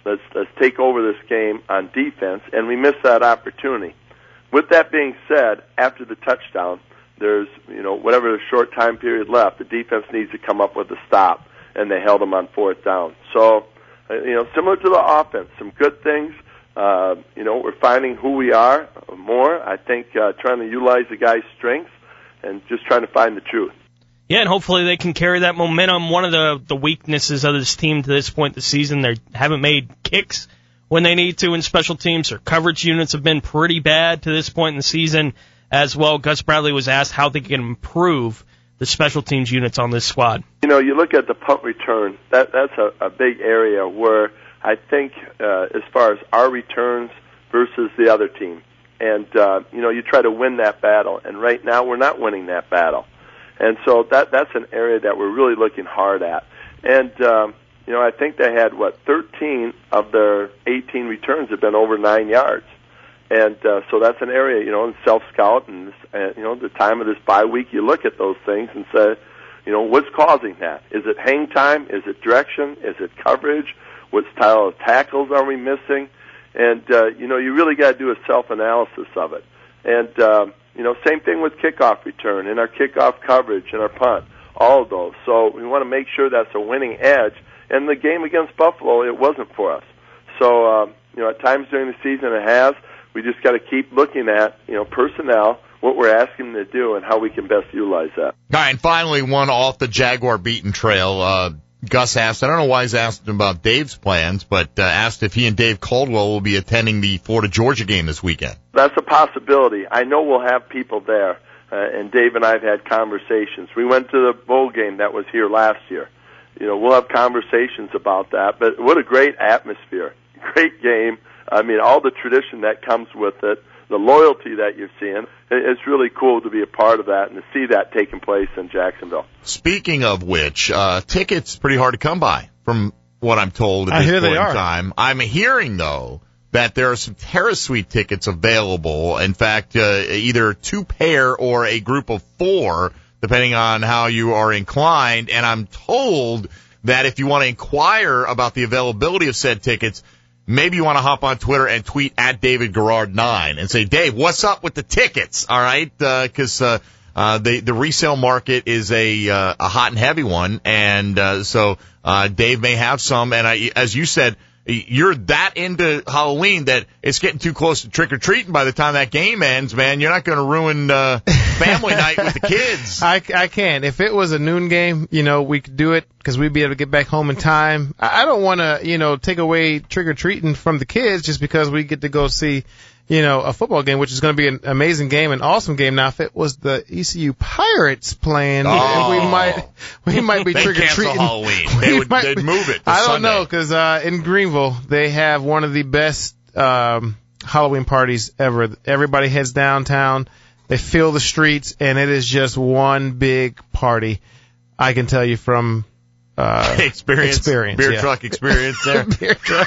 Let's let's take over this game on defense, and we missed that opportunity. With that being said, after the touchdown, there's, you know, whatever the short time period left, the defense needs to come up with a stop, and they held them on fourth down. So, uh, you know, similar to the offense, some good things. Uh, you know, we're finding who we are more. I think uh, trying to utilize the guy's strengths and just trying to find the truth. Yeah, and hopefully they can carry that momentum. One of the, the weaknesses of this team to this point this season, they haven't made kicks when they need to in special teams. Their coverage units have been pretty bad to this point in the season as well. Gus Bradley was asked how they can improve the special teams units on this squad. You know, you look at the punt return, that that's a, a big area where I think uh, as far as our returns versus the other team. And, uh, you know, you try to win that battle. And right now we're not winning that battle. And so that that's an area that we're really looking hard at. And, um, you know, I think they had, what, thirteen of their eighteen returns have been over nine yards. And uh, so that's an area, you know, in self-scout and, uh, you know, the time of this bye week, you look at those things and say, you know, what's causing that? Is it hang time? Is it direction? Is it coverage? What style of tackles are we missing? And, uh, you know, you really got to do a self-analysis of it. And, um, you know, same thing with kickoff return and our kickoff coverage and our punt, all of those. So we want to make sure that's a winning edge. And the game against Buffalo, it wasn't for us. So, um, you know, at times during the season it has. We just got to keep looking at, you know, personnel, what we're asking them to do, and how we can best utilize that. All right, and finally, one off the Jaguar beaten trail. Uh, Gus asked, I don't know why he's asked him about Dave's plans, but uh, asked if he and Dave Caldwell will be attending the Florida-Georgia game this weekend. That's a possibility. I know we'll have people there, uh, and Dave and I have had conversations. We went to the bowl game that was here last year. You know, we'll have conversations about that, but what a great atmosphere. Great game. I mean, all the tradition that comes with it, the loyalty that you're seeing, it's really cool to be a part of that and to see that taking place in Jacksonville. Speaking of which, uh, tickets pretty hard to come by, from what I'm told at I this hear point they are. in time. I'm hearing, though, that there are some Terrace Suite tickets available. In fact, uh, either two pair or a group of four, depending on how you are inclined. And I'm told that if you want to inquire about the availability of said tickets, maybe you want to hop on Twitter and tweet at David Garrard nine and say, Dave, what's up with the tickets? All right, because uh, uh, uh, the the resale market is a uh, a hot and heavy one, and uh, so uh, Dave may have some. And I, as you said, you're that into Halloween that it's getting too close to trick or treating by the time that game ends. Man, you're not going to ruin uh, family night with the kids. I, I can. If it was a noon game, you know, we could do it because we'd be able to get back home in time. I, I don't want to, you know, take away trick or treating from the kids just because we get to go see, you know, a football game, which is going to be an amazing game, an awesome game. Now, if it was the E C U Pirates playing, Oh. we might we might be They'd trick or cancel treating. Halloween. They would, they'd move it to I don't Sunday. know because uh, in Greenville they have one of the best um, Halloween parties ever. Everybody heads downtown, they fill the streets, and it is just one big party. I can tell you from uh, experience, experience, beer yeah. truck experience there. beer truck.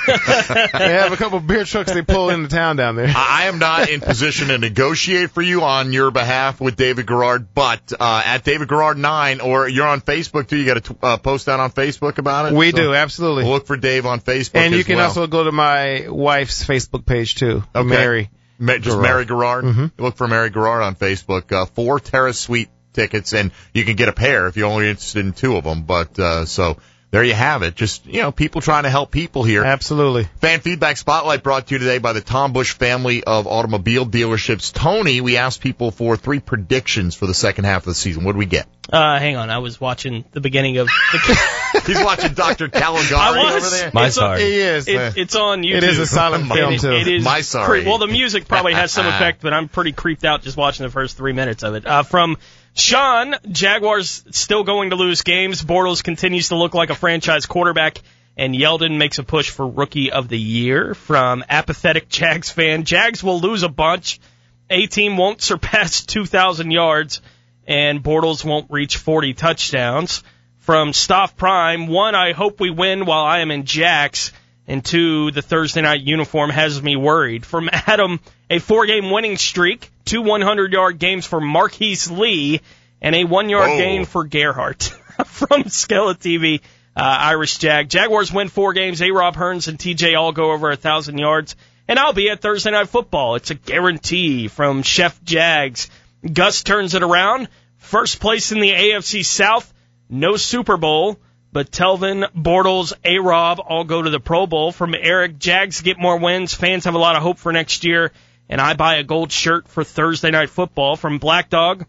They have a couple of beer trucks they pull into town down there. I am not in position to negotiate for you on your behalf with David Garrard, but uh, at David Garrard nine, or you're on Facebook too. You got to uh, post out on Facebook about it. We So do, absolutely. Look for Dave on Facebook, And you as can well. also go to my wife's Facebook page too, Okay. Mary. Ma- just Garrard. Mary Garrard. Mhm. Look for Mary Garrard on Facebook. Uh, four Terrace Suite tickets, and you can get a pair if you're only interested in two of them. But uh, so there you have it. Just, you know, people trying to help people here. Absolutely. Fan Feedback Spotlight brought to you today by the Tom Bush family of automobile dealerships. Tony, we asked people for three predictions for the second half of the season. What did we get? Uh, hang on, I was watching the beginning of the He's watching Doctor Caligari I was. over there. My it's sorry. On, He is. it, it's on YouTube. It is a silent My- film It- too. it is My sorry. cre- well, the music probably has some effect, but I'm pretty creeped out just watching the first three minutes of it. Uh, from Sean, Jaguars still going to lose games. Bortles continues to look like a franchise quarterback, and Yeldon makes a push for Rookie of the Year. From apathetic Jags fan, Jags will lose a bunch. A-team won't surpass two thousand yards, and Bortles won't reach forty touchdowns. From Stoff Prime, one, I hope we win while I am in Jax, and two, the Thursday night uniform has me worried. From Adam, a four-game winning streak, two hundred-yard games for Marquise Lee, and a one-yard Whoa. gain for Gerhardt. From Skella T V, uh, Irish Jag. Jaguars win four games. A-Rob Hearns and T J all go over one thousand yards. And I'll be at Thursday Night Football. It's a guarantee from Chef Jags. Gus turns it around. First place in the A F C South. No Super Bowl. But Telvin, Bortles, A-Rob all go to the Pro Bowl. From Eric, Jags get more wins. Fans have a lot of hope for next year. And I buy a gold shirt for Thursday Night Football. From Black Dog,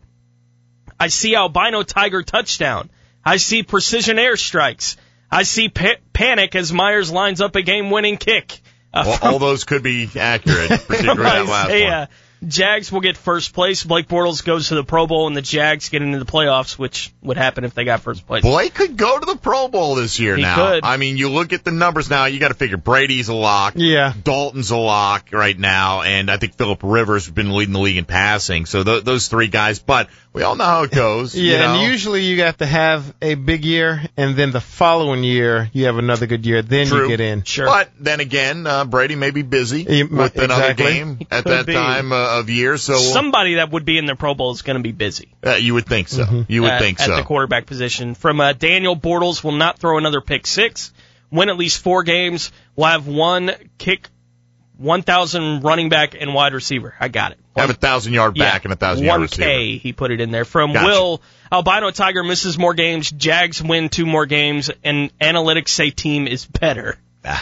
I see albino tiger touchdown. I see precision airstrikes. I see pa- panic as Myers lines up a game-winning kick. Uh, well, all those could be accurate, particularly that last one. Yeah. Jags will get first place. Blake Bortles goes to the Pro Bowl, and the Jags get into the playoffs, which would happen if they got first place. Blake could go to the Pro Bowl this year he now. Could. I mean, you look at the numbers now, you got to figure Brady's a lock. Yeah. Dalton's a lock right now, and I think Phillip Rivers has been leading the league in passing. So th- those three guys, but we all know how it goes. Yeah, you know? and usually you got to have a big year, and then the following year you have another good year. Then True. you get in. Sure. But then again, uh, Brady may be busy He with might- another exactly. game He at could that be. time uh, of year. So Somebody that would be in the Pro Bowl is going to be busy. uh, you would think so. Mm-hmm. You would uh, think at so. the quarterback position. From uh, Daniel, Bortles will not throw another pick six, win at least four games, will have one kick, one thousand running back and wide receiver. I got it. Have a thousand yard back yeah, and a thousand yard one receiver. K, he put it in there. From Gotcha. Will, albino tiger misses more games, Jags win two more games, and analytics say team is better.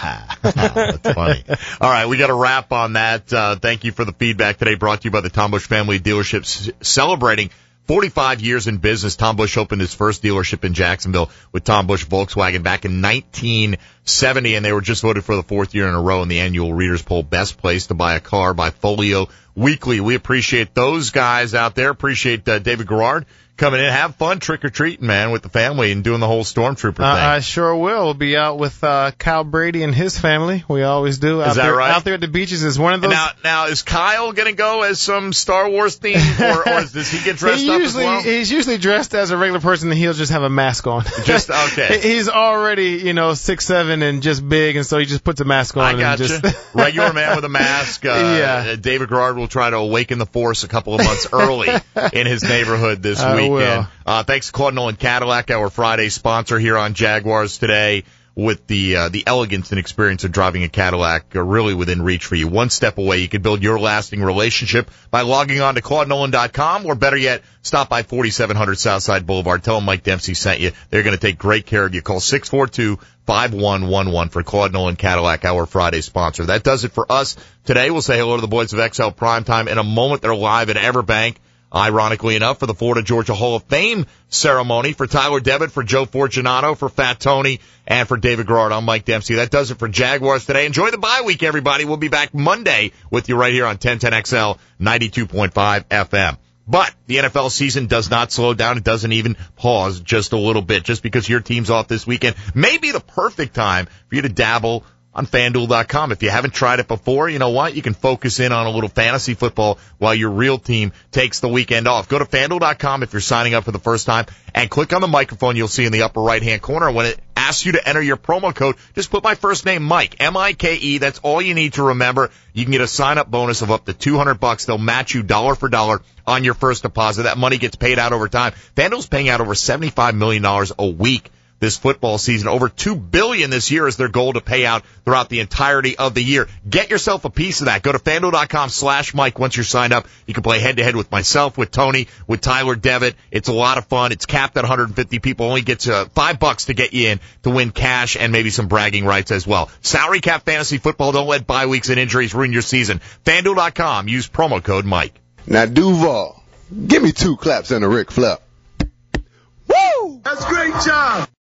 That's funny. All right, we got a wrap on that. Uh, thank you for the feedback today, brought to you by the Tom Bush Family Dealerships, celebrating forty-five years in business. Tom Bush opened his first dealership in Jacksonville with Tom Bush Volkswagen back in nineteen seventy, and they were just voted for the fourth year in a row in the annual Readers Poll Best Place to Buy a Car by Folio Weekly. We appreciate those guys out there. Appreciate uh, David Garrard coming in. Have fun trick-or-treating, man, with the family and doing the whole Stormtrooper thing. Uh, I sure will. We'll be out with uh, Kyle Brady and his family. We always do. Out Is that there, right? Out there at the beaches is one of those. Now, now is Kyle going to go as some Star Wars theme, or, or does he get dressed he up usually, as well? He's usually dressed as a regular person, and he'll just have a mask on. Just okay. He's already, you know, six seven and just big, and so he just puts a mask on. I and gotcha. just Regular man with a mask. Uh, Yeah. David Garrard will try to awaken the force a couple of months early in his neighborhood this I weekend. will. Uh, thanks to Claude Nolan Cadillac, our Friday sponsor here on Jaguars Today, with the uh, the elegance and experience of driving a Cadillac uh, really within reach for you. One step away, you can build your lasting relationship by logging on to claude nolan dot com, or better yet, stop by forty-seven hundred Southside Boulevard. Tell them Mike Dempsey sent you. They're going to take great care of you. Call six four two, five one one one for Claude Nolan Cadillac, our Friday sponsor. That does it for us today. We'll say hello to the boys of X L Primetime in a moment. They're live at Everbank. Ironically enough, for the Florida Georgia Hall of Fame ceremony. For Tyler Devitt, for Joe Fortunato, for Fat Tony, and for David Garrard, I'm Mike Dempsey. That does it for Jaguars Today. Enjoy the bye week, everybody. We'll be back Monday with you right here on ten ten X L ninety-two point five F M. But the N F L season does not slow down. It doesn't even pause just a little bit. Just because your team's off this weekend may be the perfect time for you to dabble on FanDuel dot com. If you haven't tried it before, you know what? You can focus in on a little fantasy football while your real team takes the weekend off. Go to FanDuel dot com if you're signing up for the first time and click on the microphone you'll see in the upper right-hand corner. When it asks you to enter your promo code, just put my first name, Mike, M I K E. That's all you need to remember. You can get a sign-up bonus of up to two hundred bucks. They'll match you dollar for dollar on your first deposit. That money gets paid out over time. FanDuel's paying out over seventy-five million dollars a week this football season. Over two billion dollars this year is their goal to pay out throughout the entirety of the year. Get yourself a piece of that. Go to FanDuel dot com slash Mike once you're signed up. You can play head-to-head with myself, with Tony, with Tyler Devitt. It's a lot of fun. It's capped at one hundred fifty people. Only gets uh, five bucks to get you in to win cash and maybe some bragging rights as well. Salary cap fantasy football. Don't let bye weeks and injuries ruin your season. FanDuel dot com. Use promo code Mike. Now, Duval, give me two claps and a Ric Flair. Woo! That's a great job.